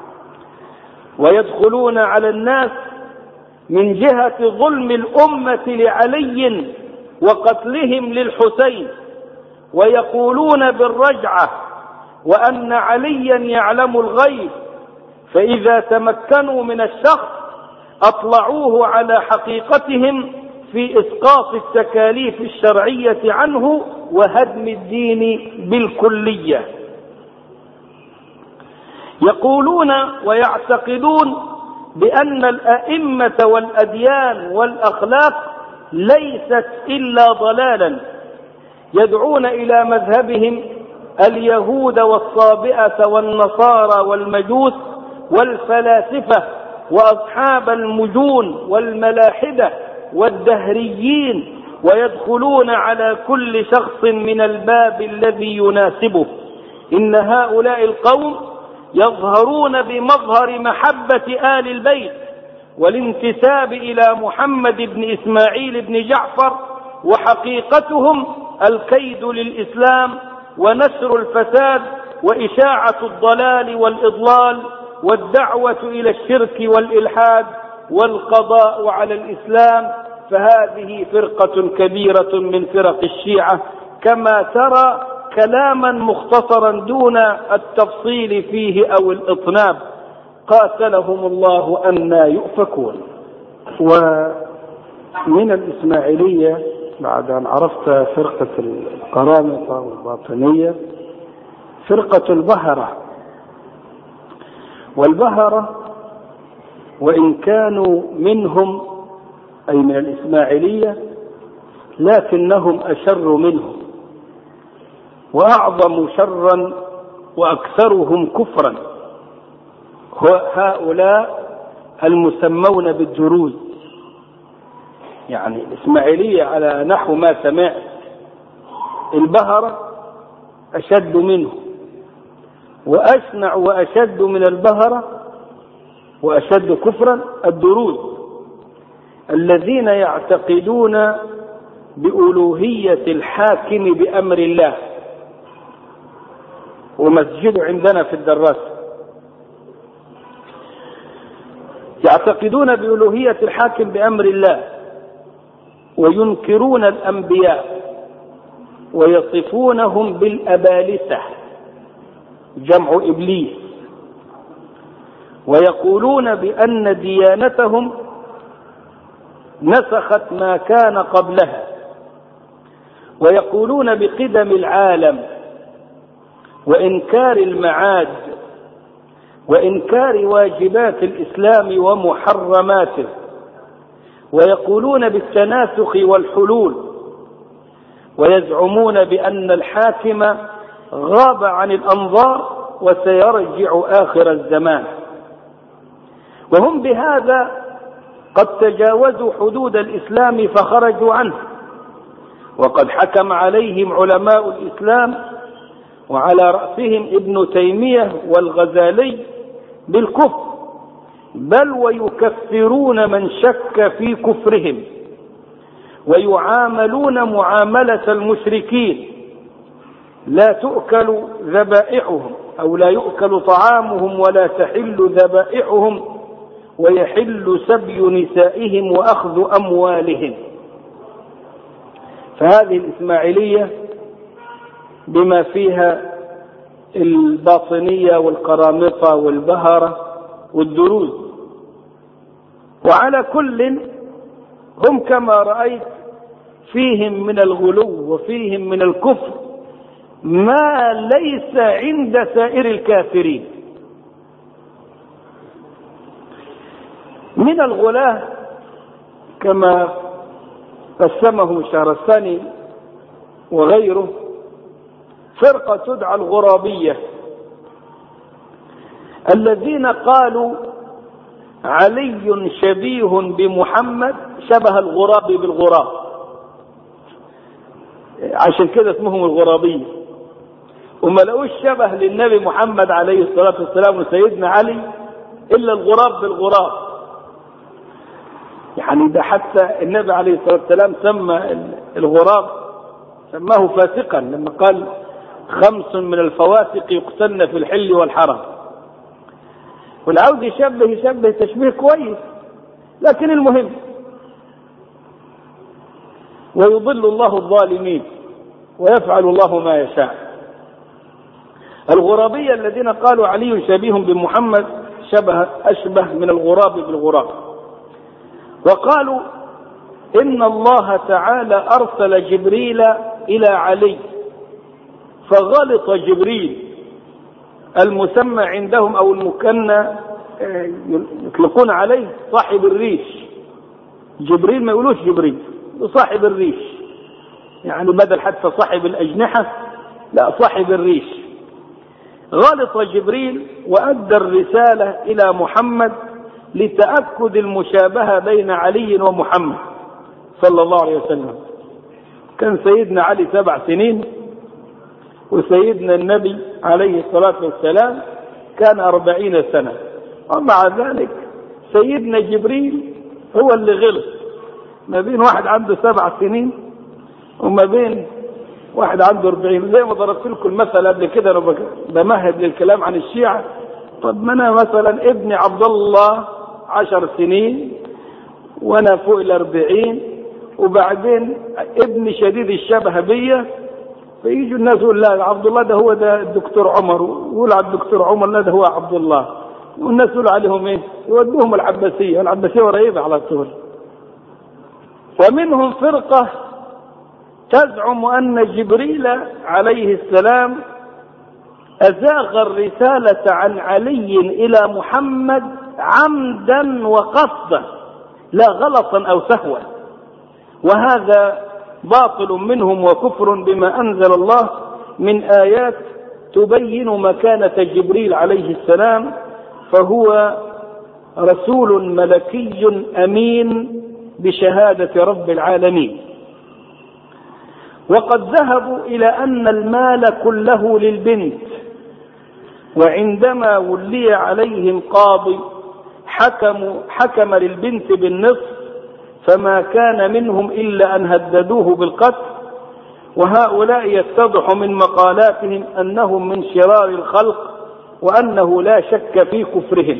ويدخلون على الناس من جهة ظلم الأمة لعلي وقتلهم للحسين، ويقولون بالرجعة وأن عليا يعلم الغيب، فإذا تمكنوا من الشخص أطلعوه على حقيقتهم في إسقاط التكاليف الشرعية عنه وهدم الدين بالكلية. يقولون ويعتقدون بأن الأئمة والأديان والأخلاق ليست إلا ضلالا، يدعون إلى مذهبهم اليهود والصابئة والنصارى والمجوس والفلاسفة وأصحاب المجون والملاحدة والدهريين، ويدخلون على كل شخص من الباب الذي يناسبه. إن هؤلاء القوم يظهرون بمظهر محبة آل البيت والانتساب إلى محمد بن إسماعيل بن جعفر، وحقيقتهم الكيد للإسلام ونشر الفساد وإشاعة الضلال والإضلال والدعوة إلى الشرك والإلحاد والقضاء على الإسلام. فهذه فرقة كبيرة من فرق الشيعة، كما ترى كلاما مختصرا دون التفصيل فيه أو الإطناب. قاتلهم الله أنى يؤفكون. ومن الإسماعيلية بعد أن عرفت فرقة القرامطة والباطنية فرقة البهرة. والبهرة وإن كانوا منهم أي من الإسماعيلية لكنهم أشر منهم وأعظم شرا وأكثرهم كفرا. هؤلاء المسمون بالدروز، يعني الإسماعيلية على نحو ما سمعت. البهرة أشد منه وأشنع وأشد من البهرة وأشد كفرا الدروز، الذين يعتقدون بألوهية الحاكم بأمر الله. ومسجد عندنا في الدراس يعتقدون بألوهية الحاكم بأمر الله، وينكرون الأنبياء ويصفونهم بالأبالسة جمع إبليس، ويقولون بأن ديانتهم نسخت ما كان قبلها، ويقولون بقدم العالم وإنكار المعاد وإنكار واجبات الإسلام ومحرماته، ويقولون بالتناسخ والحلول، ويزعمون بأن الحاكم غاب عن الأنظار وسيرجع آخر الزمان. وهم بهذا قد تجاوزوا حدود الإسلام فخرجوا عنه، وقد حكم عليهم علماء الإسلام وعلى رأسهم ابن تيمية والغزالي بالكفر، بل ويكفرون من شك في كفرهم، ويعاملون معاملة المشركين، لا تؤكل ذبائحهم أو لا يؤكل طعامهم ولا تحل ذبائحهم، ويحل سبي نسائهم وأخذ أموالهم. فهذه الإسماعيلية بما فيها الباطنية والقرامطة والبهرة والدروز. وعلى كل هم كما رأيت فيهم من الغلو وفيهم من الكفر ما ليس عند سائر الكافرين. من الغلاة كما قسمهم الشهرستاني وغيره فرقة تدعى الغرابية، الذين قالوا علي شبيه بمحمد شبه الغراب بالغراب، عشان كده اسمهم الغرابية. وما لقوش شبه للنبي محمد عليه الصلاة والسلام وسيدنا علي إلا الغراب بالغراب. يعني ده حتى النبي عليه الصلاة والسلام سمى الغراب سماه فاسقا لما قال 5 من الفواسق يقتلن في الحل والحرم. والعاوز يشبه تشبيه كويس، لكن المهم ويضل الله الظالمين ويفعل الله ما يشاء. الغرابية الذين قالوا علي شبيه بمحمد أشبه من الغراب بالغراب، وقالوا إن الله تعالى أرسل جبريل إلى علي فغلط جبريل المسمى عندهم أو المكنى يطلقون عليه صاحب الريش. جبريل ما يقولوش جبريل، صاحب الريش، يعني بدل حتى صاحب الأجنحة لا صاحب الريش. غلط جبريل وأدى الرسالة إلى محمد لتأكد المشابهة بين علي ومحمد صلى الله عليه وسلم. كان سيدنا علي 7 سنين وسيدنا النبي عليه الصلاة والسلام كان 40 سنة، ومع ذلك سيدنا جبريل هو اللي غلط ما بين واحد عنده 7 سنين وما بين واحد عنده 40. زي ما ضربت لكم المثل قبل كده انا بمهد للكلام عن الشيعة. طب ما انا مثلا ابني عبد الله 10 سنين وانا فوق 40، وبعدين ابني شديد الشبه بيا، فيجوا الناس يقول لا عبد الله ده هو ده الدكتور عمر، ويقول على الدكتور عمر لا ده هو عبد الله، والناس يقولوا عليهم ايه؟ يودوهم العباسية، والعباسية قريبة على طول. ومنهم فرقة تزعم أن جبريل عليه السلام أزاغ الرسالة عن علي إلى محمد عمدا وقصدا لا غلطا أو سهوا، وهذا باطل منهم وكفر بما أنزل الله من آيات تبين مكانة جبريل عليه السلام، فهو رسول ملكي أمين بشهادة رب العالمين. وقد ذهبوا إلى أن المال كله للبنت، وعندما ولي عليهم قاضي حكم للبنت بالنصف، فما كان منهم إلا أن هددوه بالقتل. وهؤلاء يتضح من مقالاتهم أنهم من شرار الخلق، وأنه لا شك في كفرهم.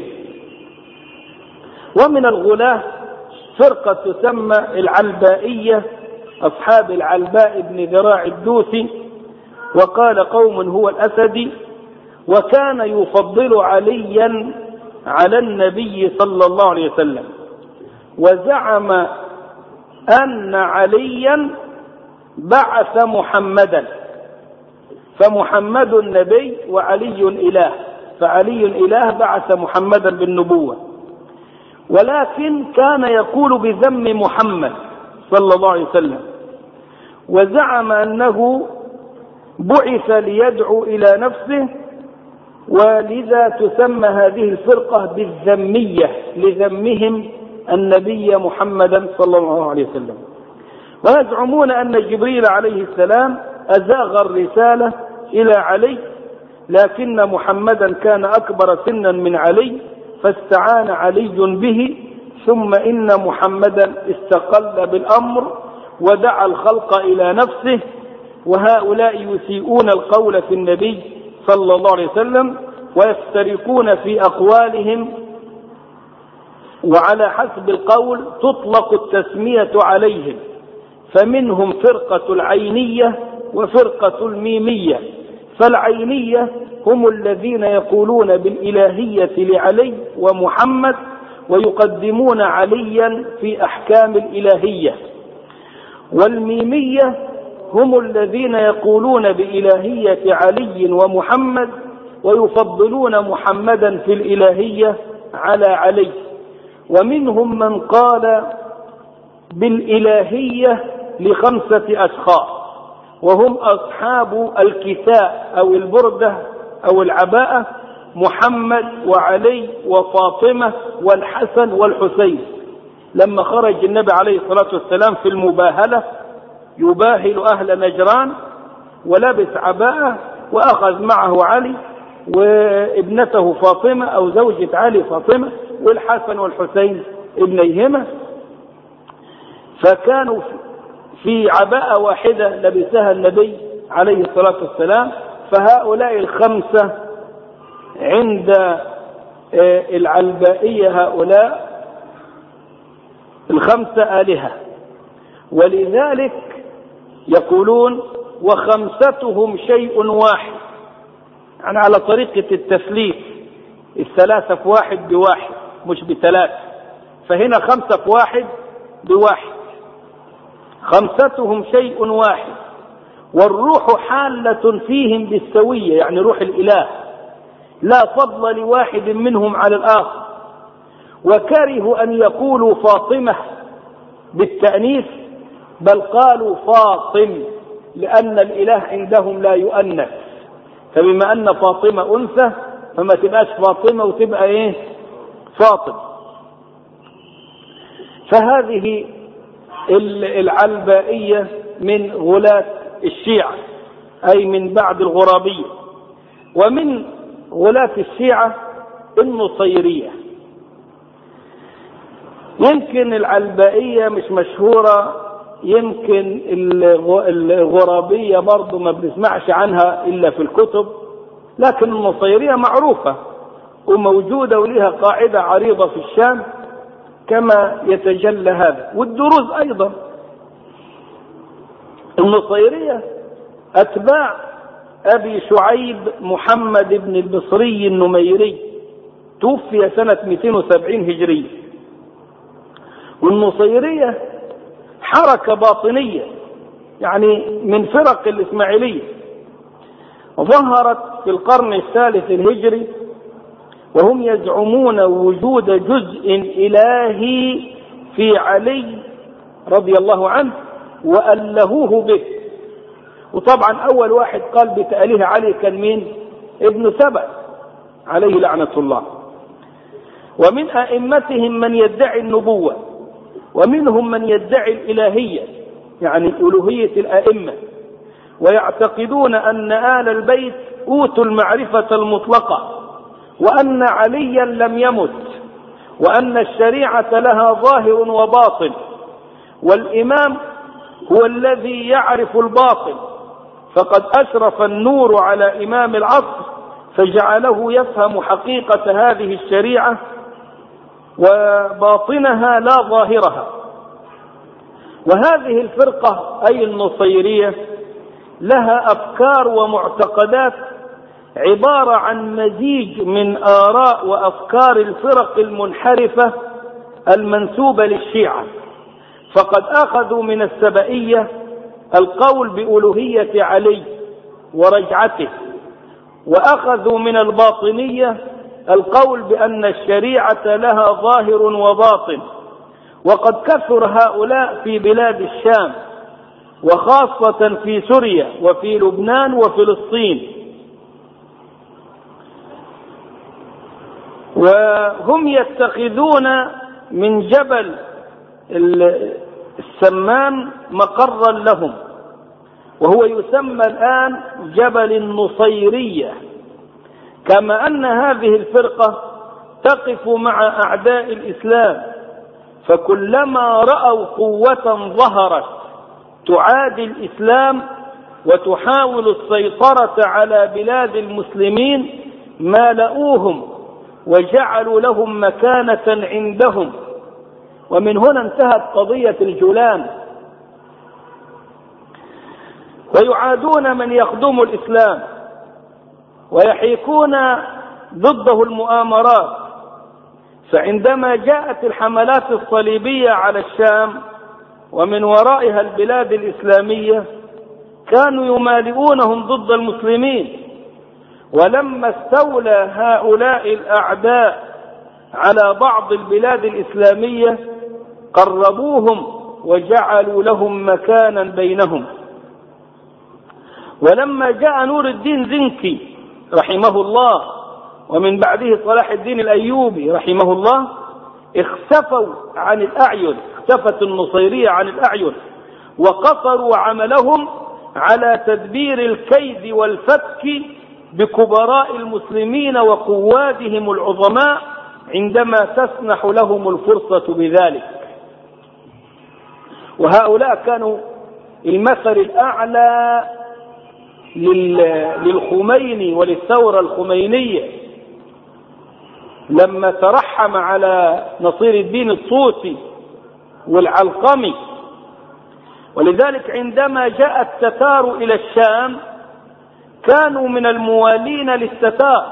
ومن الغلاة فرقة تسمى العلبائية، أصحاب العلباء بن ذراع الدوسي، وقال قوم هو الأسدي، وكان يفضل عليا على النبي صلى الله عليه وسلم، وزعم أن عليا بعث محمدا، فمحمد النبي وعلي إله، فعلي إله بعث محمدا بالنبوة، ولكن كان يقول بذم محمد صلى الله عليه وسلم. وزعم أنه بعث ليدعو إلى نفسه، ولذا تسمى هذه الفرقة بالذمية لذمهم النبي محمدا صلى الله عليه وسلم. ويزعمون أن جبريل عليه السلام أزاغ الرسالة إلى علي، لكن محمدا كان أكبر سنا من علي فاستعان علي به، ثم إن محمدا استقل بالأمر ودعا الخلق إلى نفسه. وهؤلاء يسيئون القول في النبي صلى الله عليه وسلم ويفترقون في أقوالهم، وعلى حسب القول تطلق التسمية عليهم، فمنهم فرقة العينية وفرقة الميمية. فالعينية هم الذين يقولون بالإلهية لعلي ومحمد ويقدمون عليا في أحكام الإلهية، والميمية هم الذين يقولون بإلهية علي ومحمد ويفضلون محمدا في الإلهية على علي. ومنهم من قال بالإلهية ل5 أشخاص، وهم أصحاب الكساء أو البردة أو العباءة، محمد وعلي وفاطمة والحسن والحسين. لما خرج النبي عليه الصلاة والسلام في المباهلة يباهل أهل نجران ولبس عباءة، وأخذ معه علي وابنته فاطمة أو زوجة علي فاطمة والحسن والحسين ابنيهما، فكانوا في عباءة واحدة لبسها النبي عليه الصلاة والسلام. فهؤلاء ال5 عند العلبائية هؤلاء ال5 آلهة، ولذلك يقولون وخمستهم شيء واحد، يعني على طريقة التثليث، 3 في 1 ب1 مش ب3، فهنا 5 في 1 ب1. خمستهم شيء واحد، والروح حالة فيهم بالسوية، يعني روح الإله لا فضل لواحد منهم على الآخر. وكرهوا أن يقولوا فاطمة بالتأنيث، بل قالوا فاطم، لأن الإله عندهم لا يؤنث، فبما أن فاطمة أنثى فما تبقاش فاطمة وتبقى إيه؟ فاطم. فهذه العلبائية من غلاة الشيعة، أي من بعد الغرابية. ومن غلاة الشيعة النصيرية. يمكن العلبائية مش مشهورة، يمكن الغرابية برضو ما بنسمعش عنها إلا في الكتب، لكن النصيرية معروفة وموجودة ولها قاعدة عريضة في الشام كما يتجلى هذا، والدروز أيضا. النصيرية أتباع أبي شعيب محمد بن البصري النميري، توفي سنة 270 هجرية. والنصيرية حركة باطنية، يعني من فرق الإسماعيلية، ظهرت في القرن الثالث الهجري، وهم يزعمون وجود جزء إلهي في علي رضي الله عنه وألهوه به. وطبعا أول واحد قال بتأليه علي كان مين؟ ابن سبأ عليه لعنة الله. ومن أئمتهم من يدعي النبوة، ومنهم من يدعي الإلهية، يعني ألوهية الأئمة، ويعتقدون أن آل البيت أوتوا المعرفة المطلقة، وأن عليا لم يمت، وأن الشريعة لها ظاهر وباطن، والإمام هو الذي يعرف الباطن، فقد أشرف النور على إمام العصر فجعله يفهم حقيقة هذه الشريعة وباطنها لا ظاهرها. وهذه الفرقة أي النصيرية لها أفكار ومعتقدات عبارة عن مزيج من آراء وأفكار الفرق المنحرفة المنسوبة للشيعة. فقد أخذوا من السبئية القول بألوهية علي ورجعته، وأخذوا من الباطنية القول بأن الشريعة لها ظاهر وباطن. وقد كثر هؤلاء في بلاد الشام، وخاصة في سوريا وفي لبنان وفلسطين. وهم يتخذون من جبل السمان مقرا لهم، وهو يسمى الآن جبل النصيرية. كما أن هذه الفرقة تقف مع أعداء الإسلام، فكلما رأوا قوة ظهرت تعادي الإسلام وتحاول السيطرة على بلاد المسلمين مالؤوهم وجعلوا لهم مكانة عندهم. ومن هنا انتهت قضية الجولان. ويعادون من يخدم الإسلام ويحيكون ضده المؤامرات. فعندما جاءت الحملات الصليبية على الشام ومن ورائها البلاد الإسلامية كانوا يمالئونهم ضد المسلمين. ولما استولى هؤلاء الأعداء على بعض البلاد الإسلامية قربوهم وجعلوا لهم مكانا بينهم. ولما جاء نور الدين زنكي رحمه الله ومن بعده صلاح الدين الأيوبي رحمه الله اختفوا عن الأعين، اختفت النصيرية عن الأعين، وقصروا عملهم على تدبير الكيد والفتك بكبراء المسلمين وقوادهم العظماء عندما تسنح لهم الفرصة بذلك. وهؤلاء كانوا المثل الأعلى للخميني وللثورة الخمينية لما ترحم على نصير الدين الطوسي والعلقمي. ولذلك عندما جاء التتار إلى الشام كانوا من الموالين للتتار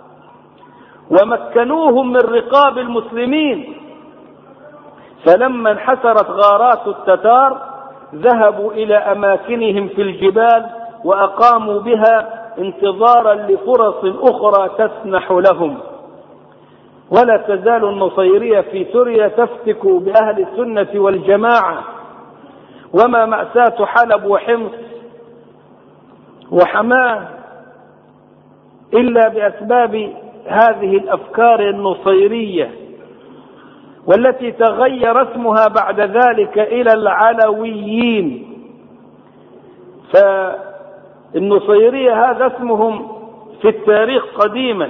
ومكنوهم من رقاب المسلمين. فلما انحسرت غارات التتار ذهبوا إلى أماكنهم في الجبال وأقاموا بها انتظارا لفرص أخرى تسنح لهم. ولا تزال النصيرية في سوريا تفتك بأهل السنة والجماعة. وما مأساة حلب وحمص وحماه إلا بأسباب هذه الأفكار النصيرية، والتي تغير اسمها بعد ذلك إلى العلويين. فالنصيرية هذا اسمهم في التاريخ قديما،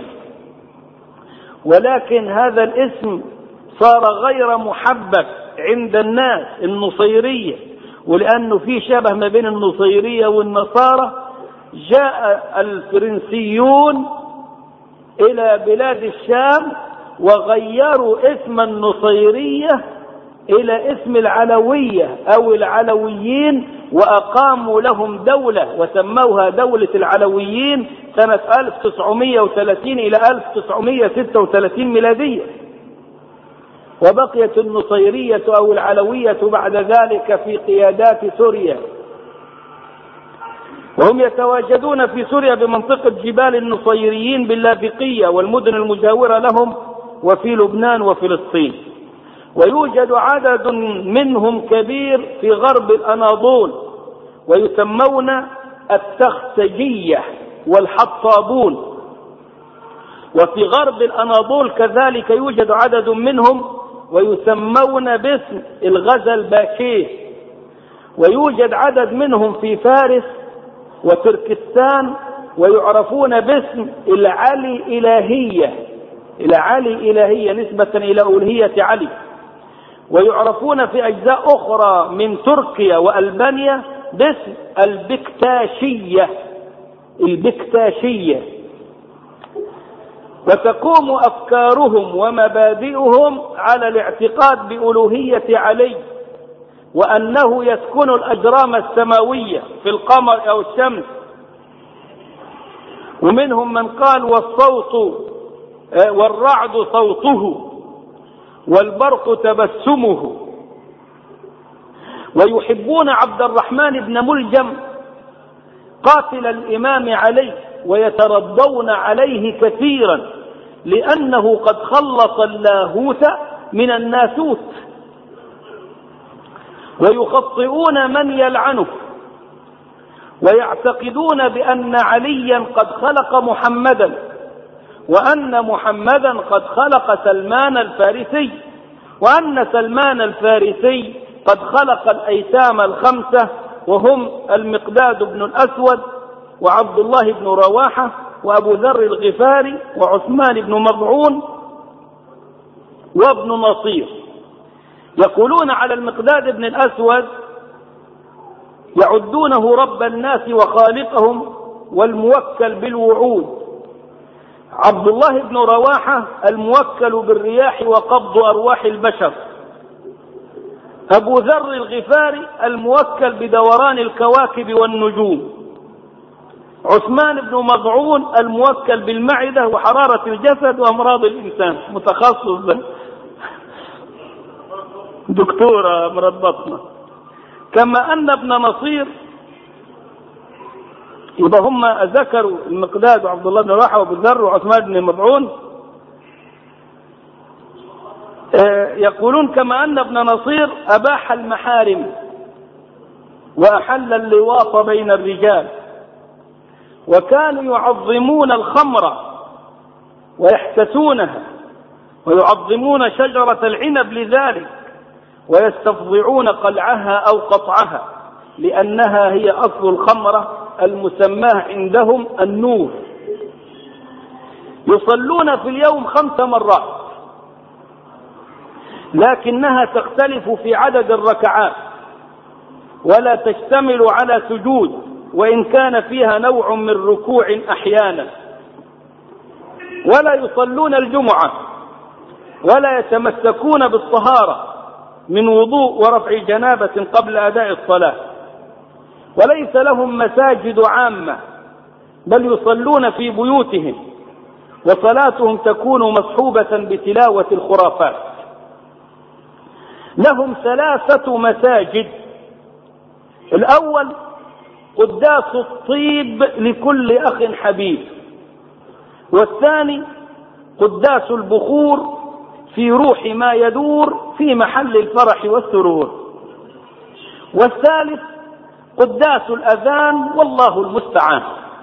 ولكن هذا الاسم صار غير محبب عند الناس النصيرية. ولأنه في شبه ما بين النصيرية والنصارى جاء الفرنسيون إلى بلاد الشام وغيروا اسم النصيرية إلى اسم العلوية أو العلويين، وأقاموا لهم دولة وسموها دولة العلويين سنة 1930 إلى 1936 ميلادية. وبقيت النصيرية أو العلوية بعد ذلك في قيادات سوريا، وهم يتواجدون في سوريا بمنطقة جبال النصيريين باللاذقية والمدن المجاورة لهم، وفي لبنان وفلسطين. ويوجد عدد منهم كبير في غرب الأناضول ويسمون التختجية والحطابون. وفي غرب الأناضول كذلك يوجد عدد منهم ويسمون باسم الغزلباشيه. ويوجد عدد منهم في فارس وتركستان ويعرفون باسم العلي إلهية، العلي إلهية نسبة إلى ألوهية علي. ويعرفون في أجزاء أخرى من تركيا وألبانيا باسم البكتاشية، البكتاشية. وتقوم أفكارهم ومبادئهم على الاعتقاد بألوهية علي، وأنه يسكن الأجرام السماوية في القمر أو الشمس. ومنهم من قال والصوت والرعد صوته والبرق تبسمه. ويحبون عبد الرحمن بن ملجم قاتل الإمام علي ويترضون عليه كثيرا لأنه قد خلص اللاهوت من الناسوت. ويخطئون من يلعنه، ويعتقدون بأن عليا قد خلق محمدا، وأن محمدا قد خلق سلمان الفارسي، وأن سلمان الفارسي قد خلق الأيتام الخمسة، وهم المقداد بن الأسود، وعبد الله بن رواحة، وأبو ذر الغفاري، وعثمان بن مضعون، وابن نصير. يقولون على المقداد بن الأسود يعدونه رب الناس وخالقهم والموكل بالوعود، عبد الله بن رواحة الموكل بالرياح وقبض أرواح البشر، أبو ذر الغفاري الموكل بدوران الكواكب والنجوم، عثمان بن مضعون الموكل بالمعدة وحرارة الجسد وأمراض الإنسان، متخصص دكتور أمراض بطنة. كما أن ابن نصير، يبقى هم ذكروا المقداد وعبد الله بن رواحة وابو ذر وعثمان بن مضعون. يقولون كما أن ابن نصير أباح المحارم وأحل اللواط بين الرجال، وكانوا يعظمون الخمر ويحتسونها، ويعظمون شجرة العنب لذلك، ويستفضعون قلعها أو قطعها، لأنها هي أصل الخمرة المسماه عندهم النور. يصلون في اليوم 5 مرات، لكنها تختلف في عدد الركعات، ولا تشتمل على سجود، وإن كان فيها نوع من ركوع أحيانا. ولا يصلون الجمعة، ولا يتمسكون بالطهارة من وضوء ورفع جنابة قبل أداء الصلاة، وليس لهم مساجد عامة، بل يصلون في بيوتهم، وصلاتهم تكون مصحوبة بتلاوة الخرافات. لهم 3 مساجد: الأول قداس الطيب لكل أخ حبيب، والثاني قداس البخور في روح ما يدور في محل الفرح والسرور، والثالث قداس الأذان والله المستعان.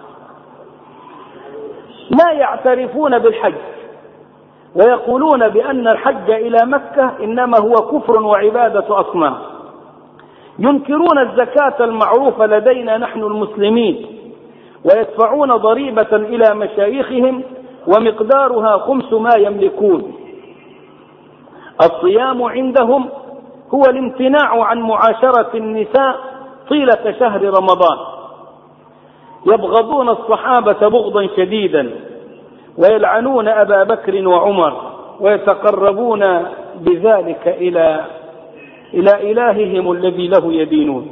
لا يعترفون بالحج، ويقولون بأن الحج إلى مكة إنما هو كفر وعبادة أصنام. ينكرون الزكاة المعروفة لدينا نحن المسلمين، ويدفعون ضريبة إلى مشايخهم ومقدارها 5 ما يملكون. الصيام عندهم هو الامتناع عن معاشرة النساء طيلة شهر رمضان. يبغضون الصحابة بغضا شديدا، ويلعنون أبا بكر وعمر، ويتقربون بذلك إلى إلههم الذي له يدينون.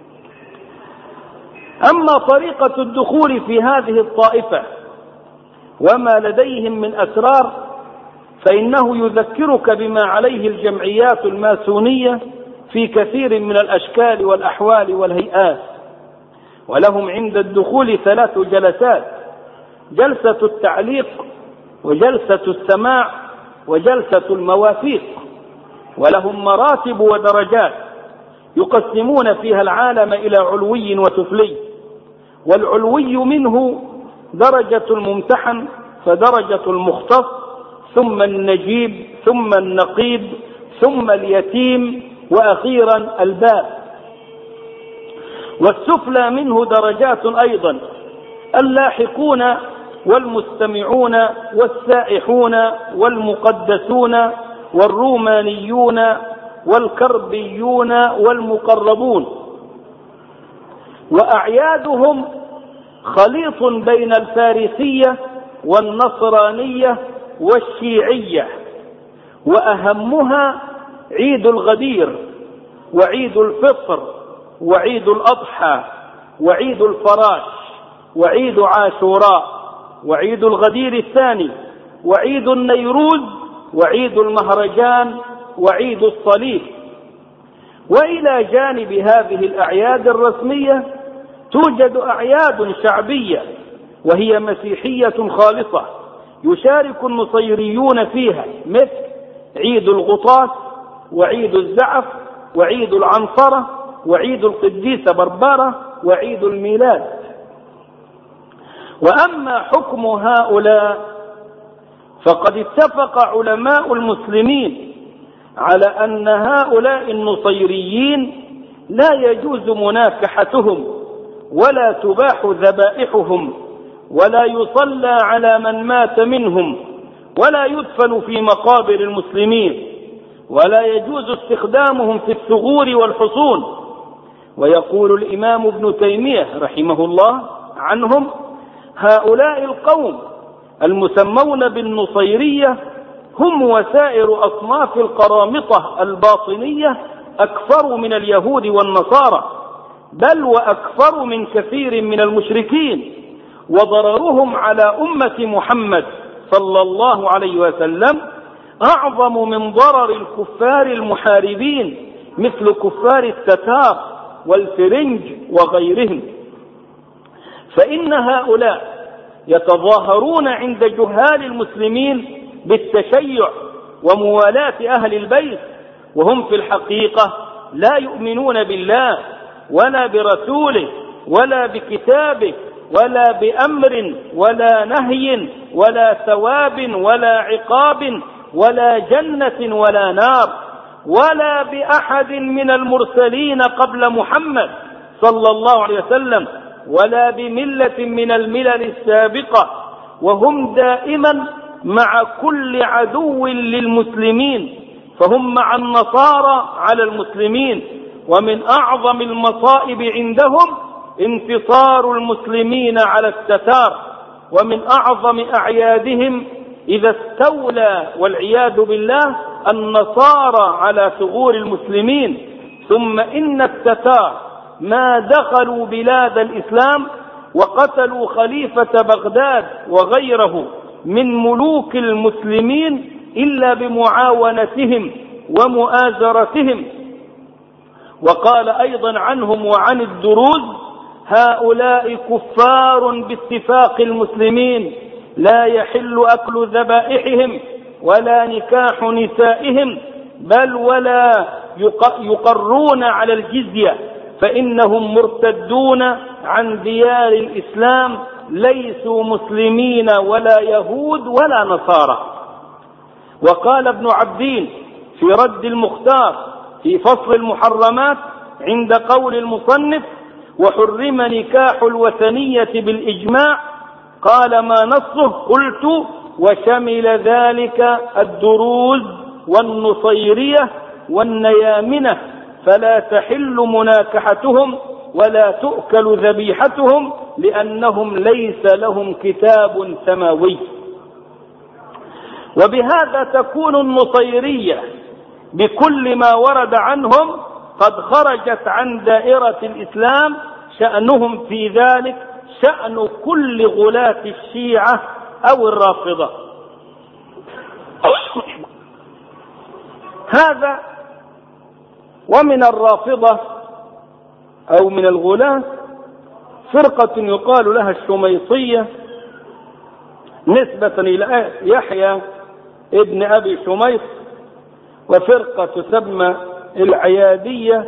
أما طريقة الدخول في هذه الطائفة وما لديهم من أسرار، فإنه يذكرك بما عليه الجمعيات الماسونية في كثير من الأشكال والأحوال والهيئات. ولهم عند الدخول 3 جلسات: جلسة التعليق، وجلسة السماع، وجلسة المواثيق. ولهم مراتب ودرجات يقسمون فيها العالم إلى علوي وسفلي، والعلوي منه درجة الممتحن، فدرجة المختص، ثم النجيب، ثم النقيب، ثم اليتيم، وأخيرا الباب. والسفلى منه درجات أيضا: اللاحقون، والمستمعون، والسائحون، والمقدسون، والرومانيون، والكربيون، والمقربون. وأعيادهم خليط بين الفارسية والنصرانية والشيعية، وأهمها عيد الغدير، وعيد الفطر، وعيد الأضحى، وعيد الفراش، وعيد عاشوراء، وعيد الغدير الثاني، وعيد النيروز، وعيد المهرجان، وعيد الصليب. وإلى جانب هذه الأعياد الرسمية توجد أعياد شعبية، وهي مسيحية خالصة يشارك النصيريون فيها، مثل عيد الغطاس، وعيد الزعف، وعيد العنصرة وعيد القديسة بربرة وعيد الميلاد. وأما حكم هؤلاء فقد اتفق علماء المسلمين على أن هؤلاء النصيريين لا يجوز مناكحتهم ولا تباح ذبائحهم ولا يصلى على من مات منهم ولا يدفن في مقابر المسلمين ولا يجوز استخدامهم في الثغور والحصون. ويقول الإمام ابن تيمية رحمه الله عنهم: هؤلاء القوم المسمون بالنصيرية هم وسائر أصناف القرامطة الباطنية أكثر من اليهود والنصارى، بل وأكثر من كثير من المشركين، وضررهم على أمة محمد صلى الله عليه وسلم أعظم من ضرر الكفار المحاربين مثل كفار التتار والفرنج وغيرهم. فإن هؤلاء يتظاهرون عند جهال المسلمين بالتشيع وموالاة أهل البيت، وهم في الحقيقة لا يؤمنون بالله ولا برسوله ولا بكتابه ولا بأمر ولا نهي ولا ثواب ولا عقاب ولا جنة ولا نار ولا بأحد من المرسلين قبل محمد صلى الله عليه وسلم ولا بملة من الملل السابقة، وهم دائما مع كل عدو للمسلمين، فهم مع النصارى على المسلمين. ومن أعظم المصائب عندهم انتصار المسلمين على التتار، ومن أعظم أعيادهم إذا استولى والعياذ بالله النصارى على ثغور المسلمين. ثم إن التتار ما دخلوا بلاد الإسلام وقتلوا خليفة بغداد وغيره من ملوك المسلمين إلا بمعاونتهم ومؤازرتهم. وقال أيضا عنهم وعن الدروز: هؤلاء كفار باتفاق المسلمين، لا يحل أكل ذبائحهم ولا نكاح نسائهم، بل ولا يقرون على الجزية، فإنهم مرتدون عن ديار الإسلام، ليسوا مسلمين ولا يهود ولا نصارى. وقال ابن عبدين في رد المختار في فصل المحرمات عند قول المصنف: وحرم نكاح الوثنية بالإجماع، قال: ما نصه؟ قلت: وشمل ذلك الدروز والنصيرية والنيامنة، فلا تحل مناكحتهم ولا تؤكل ذبيحتهم لأنهم ليس لهم كتاب سماوي. وبهذا تكون النصيرية بكل ما ورد عنهم قد خرجت عن دائرة الإسلام، شأنهم في ذلك شأن كل غلاة الشيعة أو الرافضة. هذا. ومن الرافضة أو من الغلاة فرقة يقال لها الشميصية نسبة إلى يحيى ابن أبي شميص، وفرقة تسمى العيادية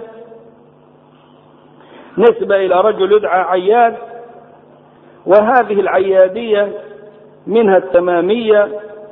نسبة إلى رجل يدعى عياد. وهذه العيادية منها التمامية،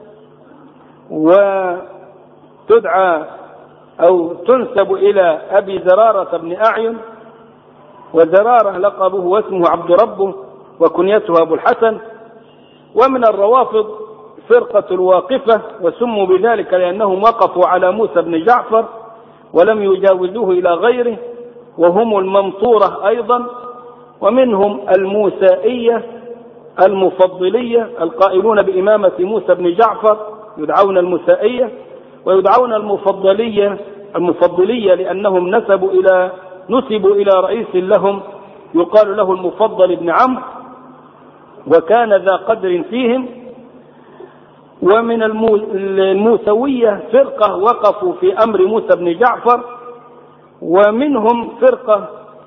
وتدعى أو تنسب إلى أبي زرارة بن أعين، وزرارة لقبه واسمه عبد ربه وكنيته أبو الحسن. ومن الروافض فرقة الواقفة، وسموا بذلك لأنهم وقفوا على موسى بن جعفر ولم يجاوزوه إلى غيره، وهم الممطورة أيضا. ومنهم الموسائية المفضلية القائلون بإمامة موسى بن جعفر يدعون الموسائية، ويدعون المفضلية لأنهم نسبوا إلى رئيس لهم يقال له المفضل بن عمرو، وكان ذا قدر فيهم. ومن الموسوية فرقة وقفوا في أمر موسى بن جعفر، ومنهم فرقة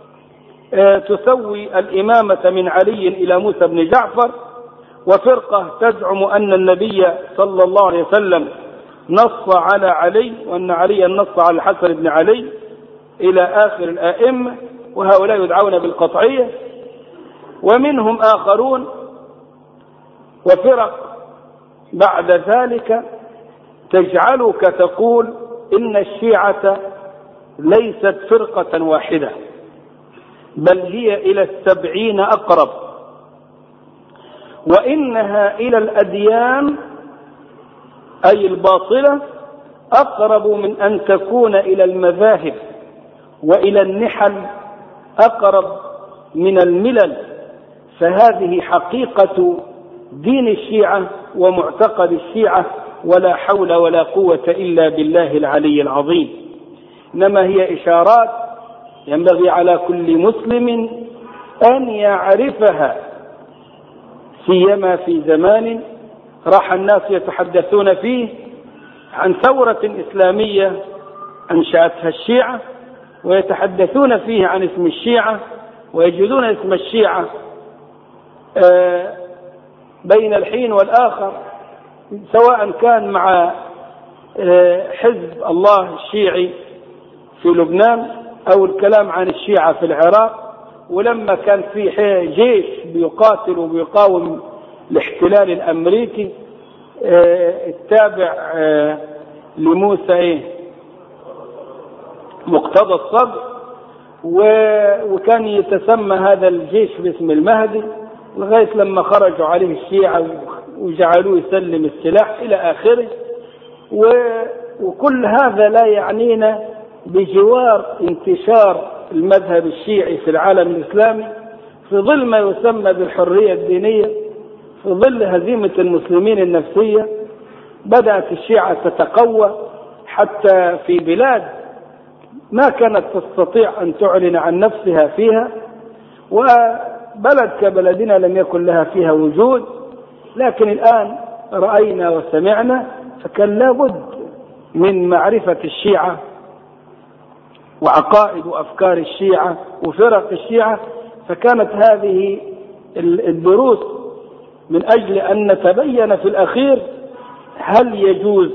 تسوي الإمامة من علي إلى موسى بن جعفر، وفرقة تزعم أن النبي صلى الله عليه وسلم نص على علي، وأن عليا نص على الحسن بن علي، إلى آخر الآئمة، وهؤلاء يدعون بالقطعية. ومنهم آخرون وفرق بعد ذلك تجعلك تقول إن الشيعة ليست فرقة واحدة، بل هي إلى 70 أقرب، وإنها إلى الأديان أي الباطلة أقرب من أن تكون إلى المذاهب، وإلى النحل أقرب من الملل. فهذه حقيقة دين الشيعة ومعتقد الشيعة، ولا حول ولا قوة إلا بالله العلي العظيم. إنما هي إشارات ينبغي على كل مسلم أن يعرفها، سيما في زمان راح الناس يتحدثون فيه عن ثورة إسلامية أنشأتها الشيعة، ويتحدثون فيه عن اسم الشيعة، ويجدون اسم الشيعة بين الحين والآخر، سواء كان مع حزب الله الشيعي في لبنان أو الكلام عن الشيعة في العراق. ولما كان في جيش بيقاتل وبيقاوم الاحتلال الأمريكي التابع لموسى مقتدى الصدر، وكان يتسمى هذا الجيش باسم المهدي، لغاية لما خرجوا عليه الشيعة وجعلوه يسلم السلاح إلى آخره. وكل هذا لا يعنينا بجوار انتشار المذهب الشيعي في العالم الإسلامي في ظل ما يسمى بالحرية الدينية، في ظل هزيمة المسلمين النفسية. بدأت الشيعة تتقوى حتى في بلاد ما كانت تستطيع أن تعلن عن نفسها فيها، وبلد كبلدنا لم يكن لها فيها وجود. لكن الآن رأينا وسمعنا، فكان لابد من معرفة الشيعة وعقائد وأفكار الشيعة وفرق الشيعة. فكانت هذه الدروس من أجل أن نتبين في الأخير هل يجوز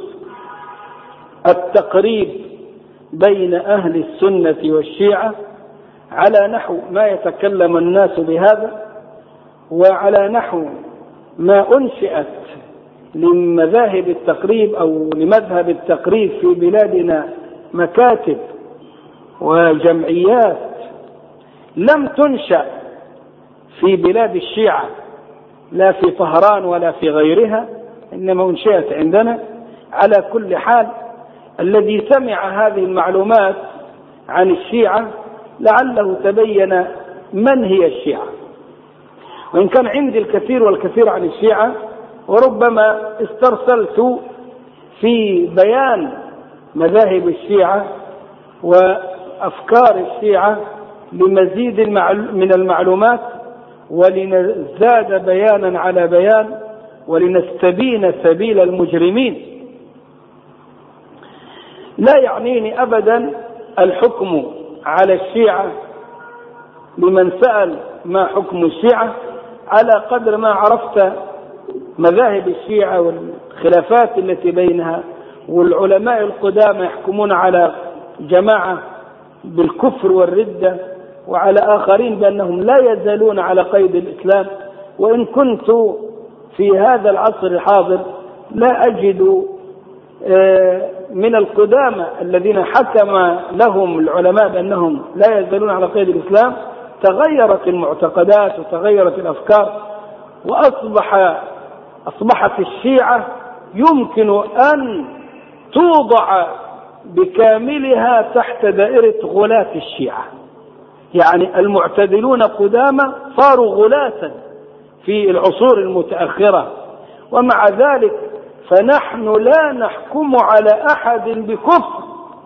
التقريب بين أهل السنة والشيعة على نحو ما يتكلم الناس بهذا، وعلى نحو ما أنشئت لمذاهب التقريب أو لمذهب التقريب في بلادنا مكاتب وجمعيات لم تنشأ في بلاد الشيعة لا في طهران ولا في غيرها، إنما أنشئت عندنا. على كل حال الذي سمع هذه المعلومات عن الشيعة لعله تبين من هي الشيعة، وإن كان عندي الكثير والكثير عن الشيعة، وربما استرسلت في بيان مذاهب الشيعة وأفكار الشيعة لمزيد من المعلومات، ولنزداد بيانا على بيان، ولنستبين سبيل المجرمين. لا يعنيني أبدا الحكم على الشيعة لمن سأل ما حكم الشيعة، على قدر ما عرفت مذاهب الشيعة والخلافات التي بينها، والعلماء القدامى يحكمون على جماعة بالكفر والردة، وعلى آخرين بأنهم لا يزالون على قيد الإسلام. وإن كنت في هذا العصر الحاضر لا أجد من القدامى الذين حكم لهم العلماء بأنهم لا يزالون على قيد الإسلام تغيرت المعتقدات وتغيرت الأفكار، وأصبحت الشيعة يمكن أن توضع بكاملها تحت دائرة غلاة الشيعة. يعني المعتدلون قدامى صاروا غلاة في العصور المتأخرة، ومع ذلك فنحن لا نحكم على أحد بكفر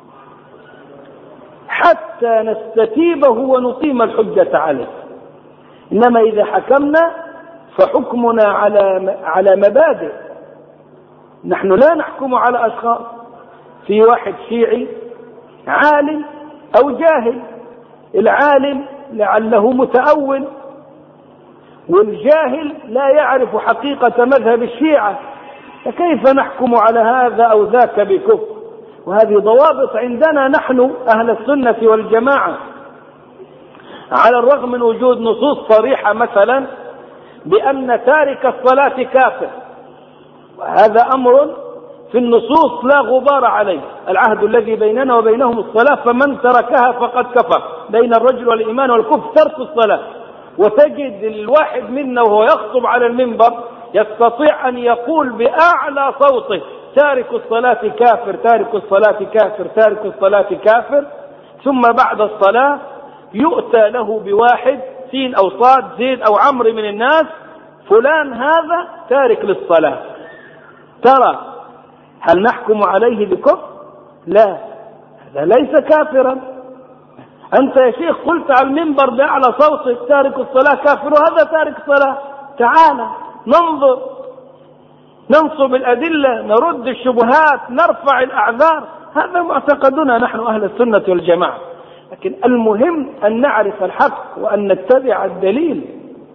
حتى نستتيبه ونقيم الحجة عليه. إنما إذا حكمنا فحكمنا على مبادئ، نحن لا نحكم على أشخاص. في واحد شيعي عالم أو جاهل، العالم لعله متأول، والجاهل لا يعرف حقيقة مذهب الشيعة، فكيف نحكم على هذا أو ذاك بكفر؟ وهذه ضوابط عندنا نحن أهل السنة والجماعة، على الرغم من وجود نصوص صريحة مثلا بأن تارك الصلاة كافر، وهذا أمر في النصوص لا غبار عليه. العهد الذي بيننا وبينهم الصلاة، فمن تركها فقد كفر. بين الرجل والإيمان والكفر ترك الصلاة. وتجد الواحد منا وهو يخطب على المنبر يستطيع أن يقول بأعلى صوته تارك الصلاة كافر، تارك الصلاة كافر، تارك الصلاة كافر. ثم بعد الصلاة يؤتى له بواحد سين أو صاد زيد أو عمرو من الناس، فلان هذا تارك للصلاة. ترى هل نحكم عليه بكفر؟ لا، هذا ليس كافرا. أنت يا شيخ قلت على المنبر بأعلى صوتك تارك الصلاة كافر، وهذا تارك الصلاة. تعال ننظر، ننصب الأدلة، نرد الشبهات، نرفع الأعذار. هذا معتقدنا نحن أهل السنة والجماعة. لكن المهم أن نعرف الحق وأن نتبع الدليل.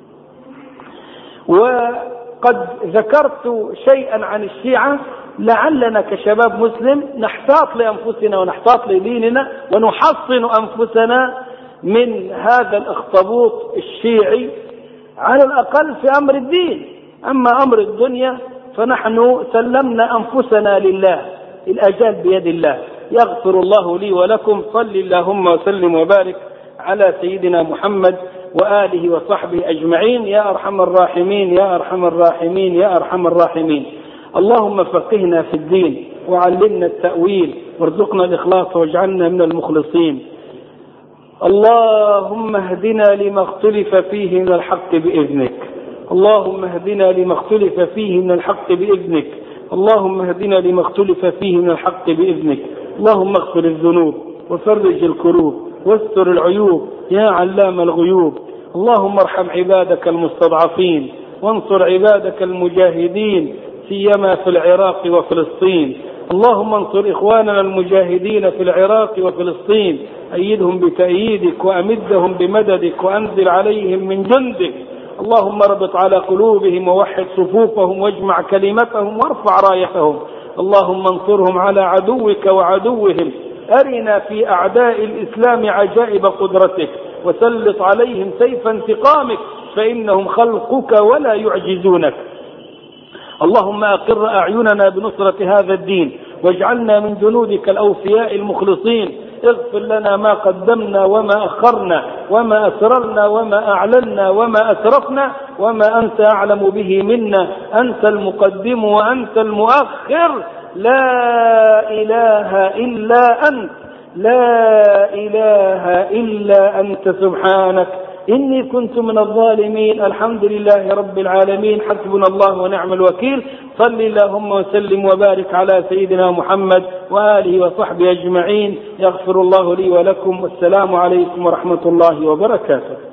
وقد ذكرت شيئا عن الشيعة، لعلنا كشباب مسلم نحتاط لأنفسنا ونحتاط لديننا ونحصن أنفسنا من هذا الأخطبوط الشيعي على الأقل في أمر الدين. أما أمر الدنيا فنحن سلمنا أنفسنا لله، الأجال بيد الله. يغفر الله لي ولكم. صل اللهم وسلم وبارك على سيدنا محمد وآله وصحبه أجمعين، يا أرحم الراحمين يا أرحم الراحمين يا أرحم الراحمين. اللهم فقهنا في الدين وعلمنا التأويل وارزقنا الإخلاص واجعلنا من المخلصين. اللهم اهدنا لما اختلف فيه من الحق بإذنك، اللهم اهدنا لما اختلف فيه من الحق بإذنك، اللهم اهدنا لما اختلف فيه من الحق بإذنك. اللهم اغفر الذنوب وفرج الكروب واستر العيوب يا علام الغيوب. اللهم ارحم عبادك المستضعفين وانصر عبادك المجاهدين سيما في العراق وفلسطين. اللهم انصر إخواننا المجاهدين في العراق وفلسطين، أيدهم بتأييدك وأمدهم بمددك وأنزل عليهم من جندك. اللهم اربط على قلوبهم ووحد صفوفهم واجمع كلمتهم وارفع رايتهم. اللهم انصرهم على عدوك وعدوهم. أرنا في أعداء الإسلام عجائب قدرتك وسلط عليهم سيف انتقامك، فإنهم خلقك ولا يعجزونك. اللهم أقر أعيننا بنصرة هذا الدين واجعلنا من جنودك الأوفياء المخلصين. اغفر لنا ما قدمنا وما أخرنا وما أسررنا وما أعلنا وما أسرفنا وما أنت أعلم به منا. أنت المقدم وأنت المؤخر، لا إله إلا أنت، لا إله إلا أنت سبحانك إني كنت من الظالمين. الحمد لله رب العالمين، حسبنا الله ونعم الوكيل. صل اللهم وسلم وبارك على سيدنا محمد وآله وصحبه أجمعين. يغفر الله لي ولكم، والسلام عليكم ورحمة الله وبركاته.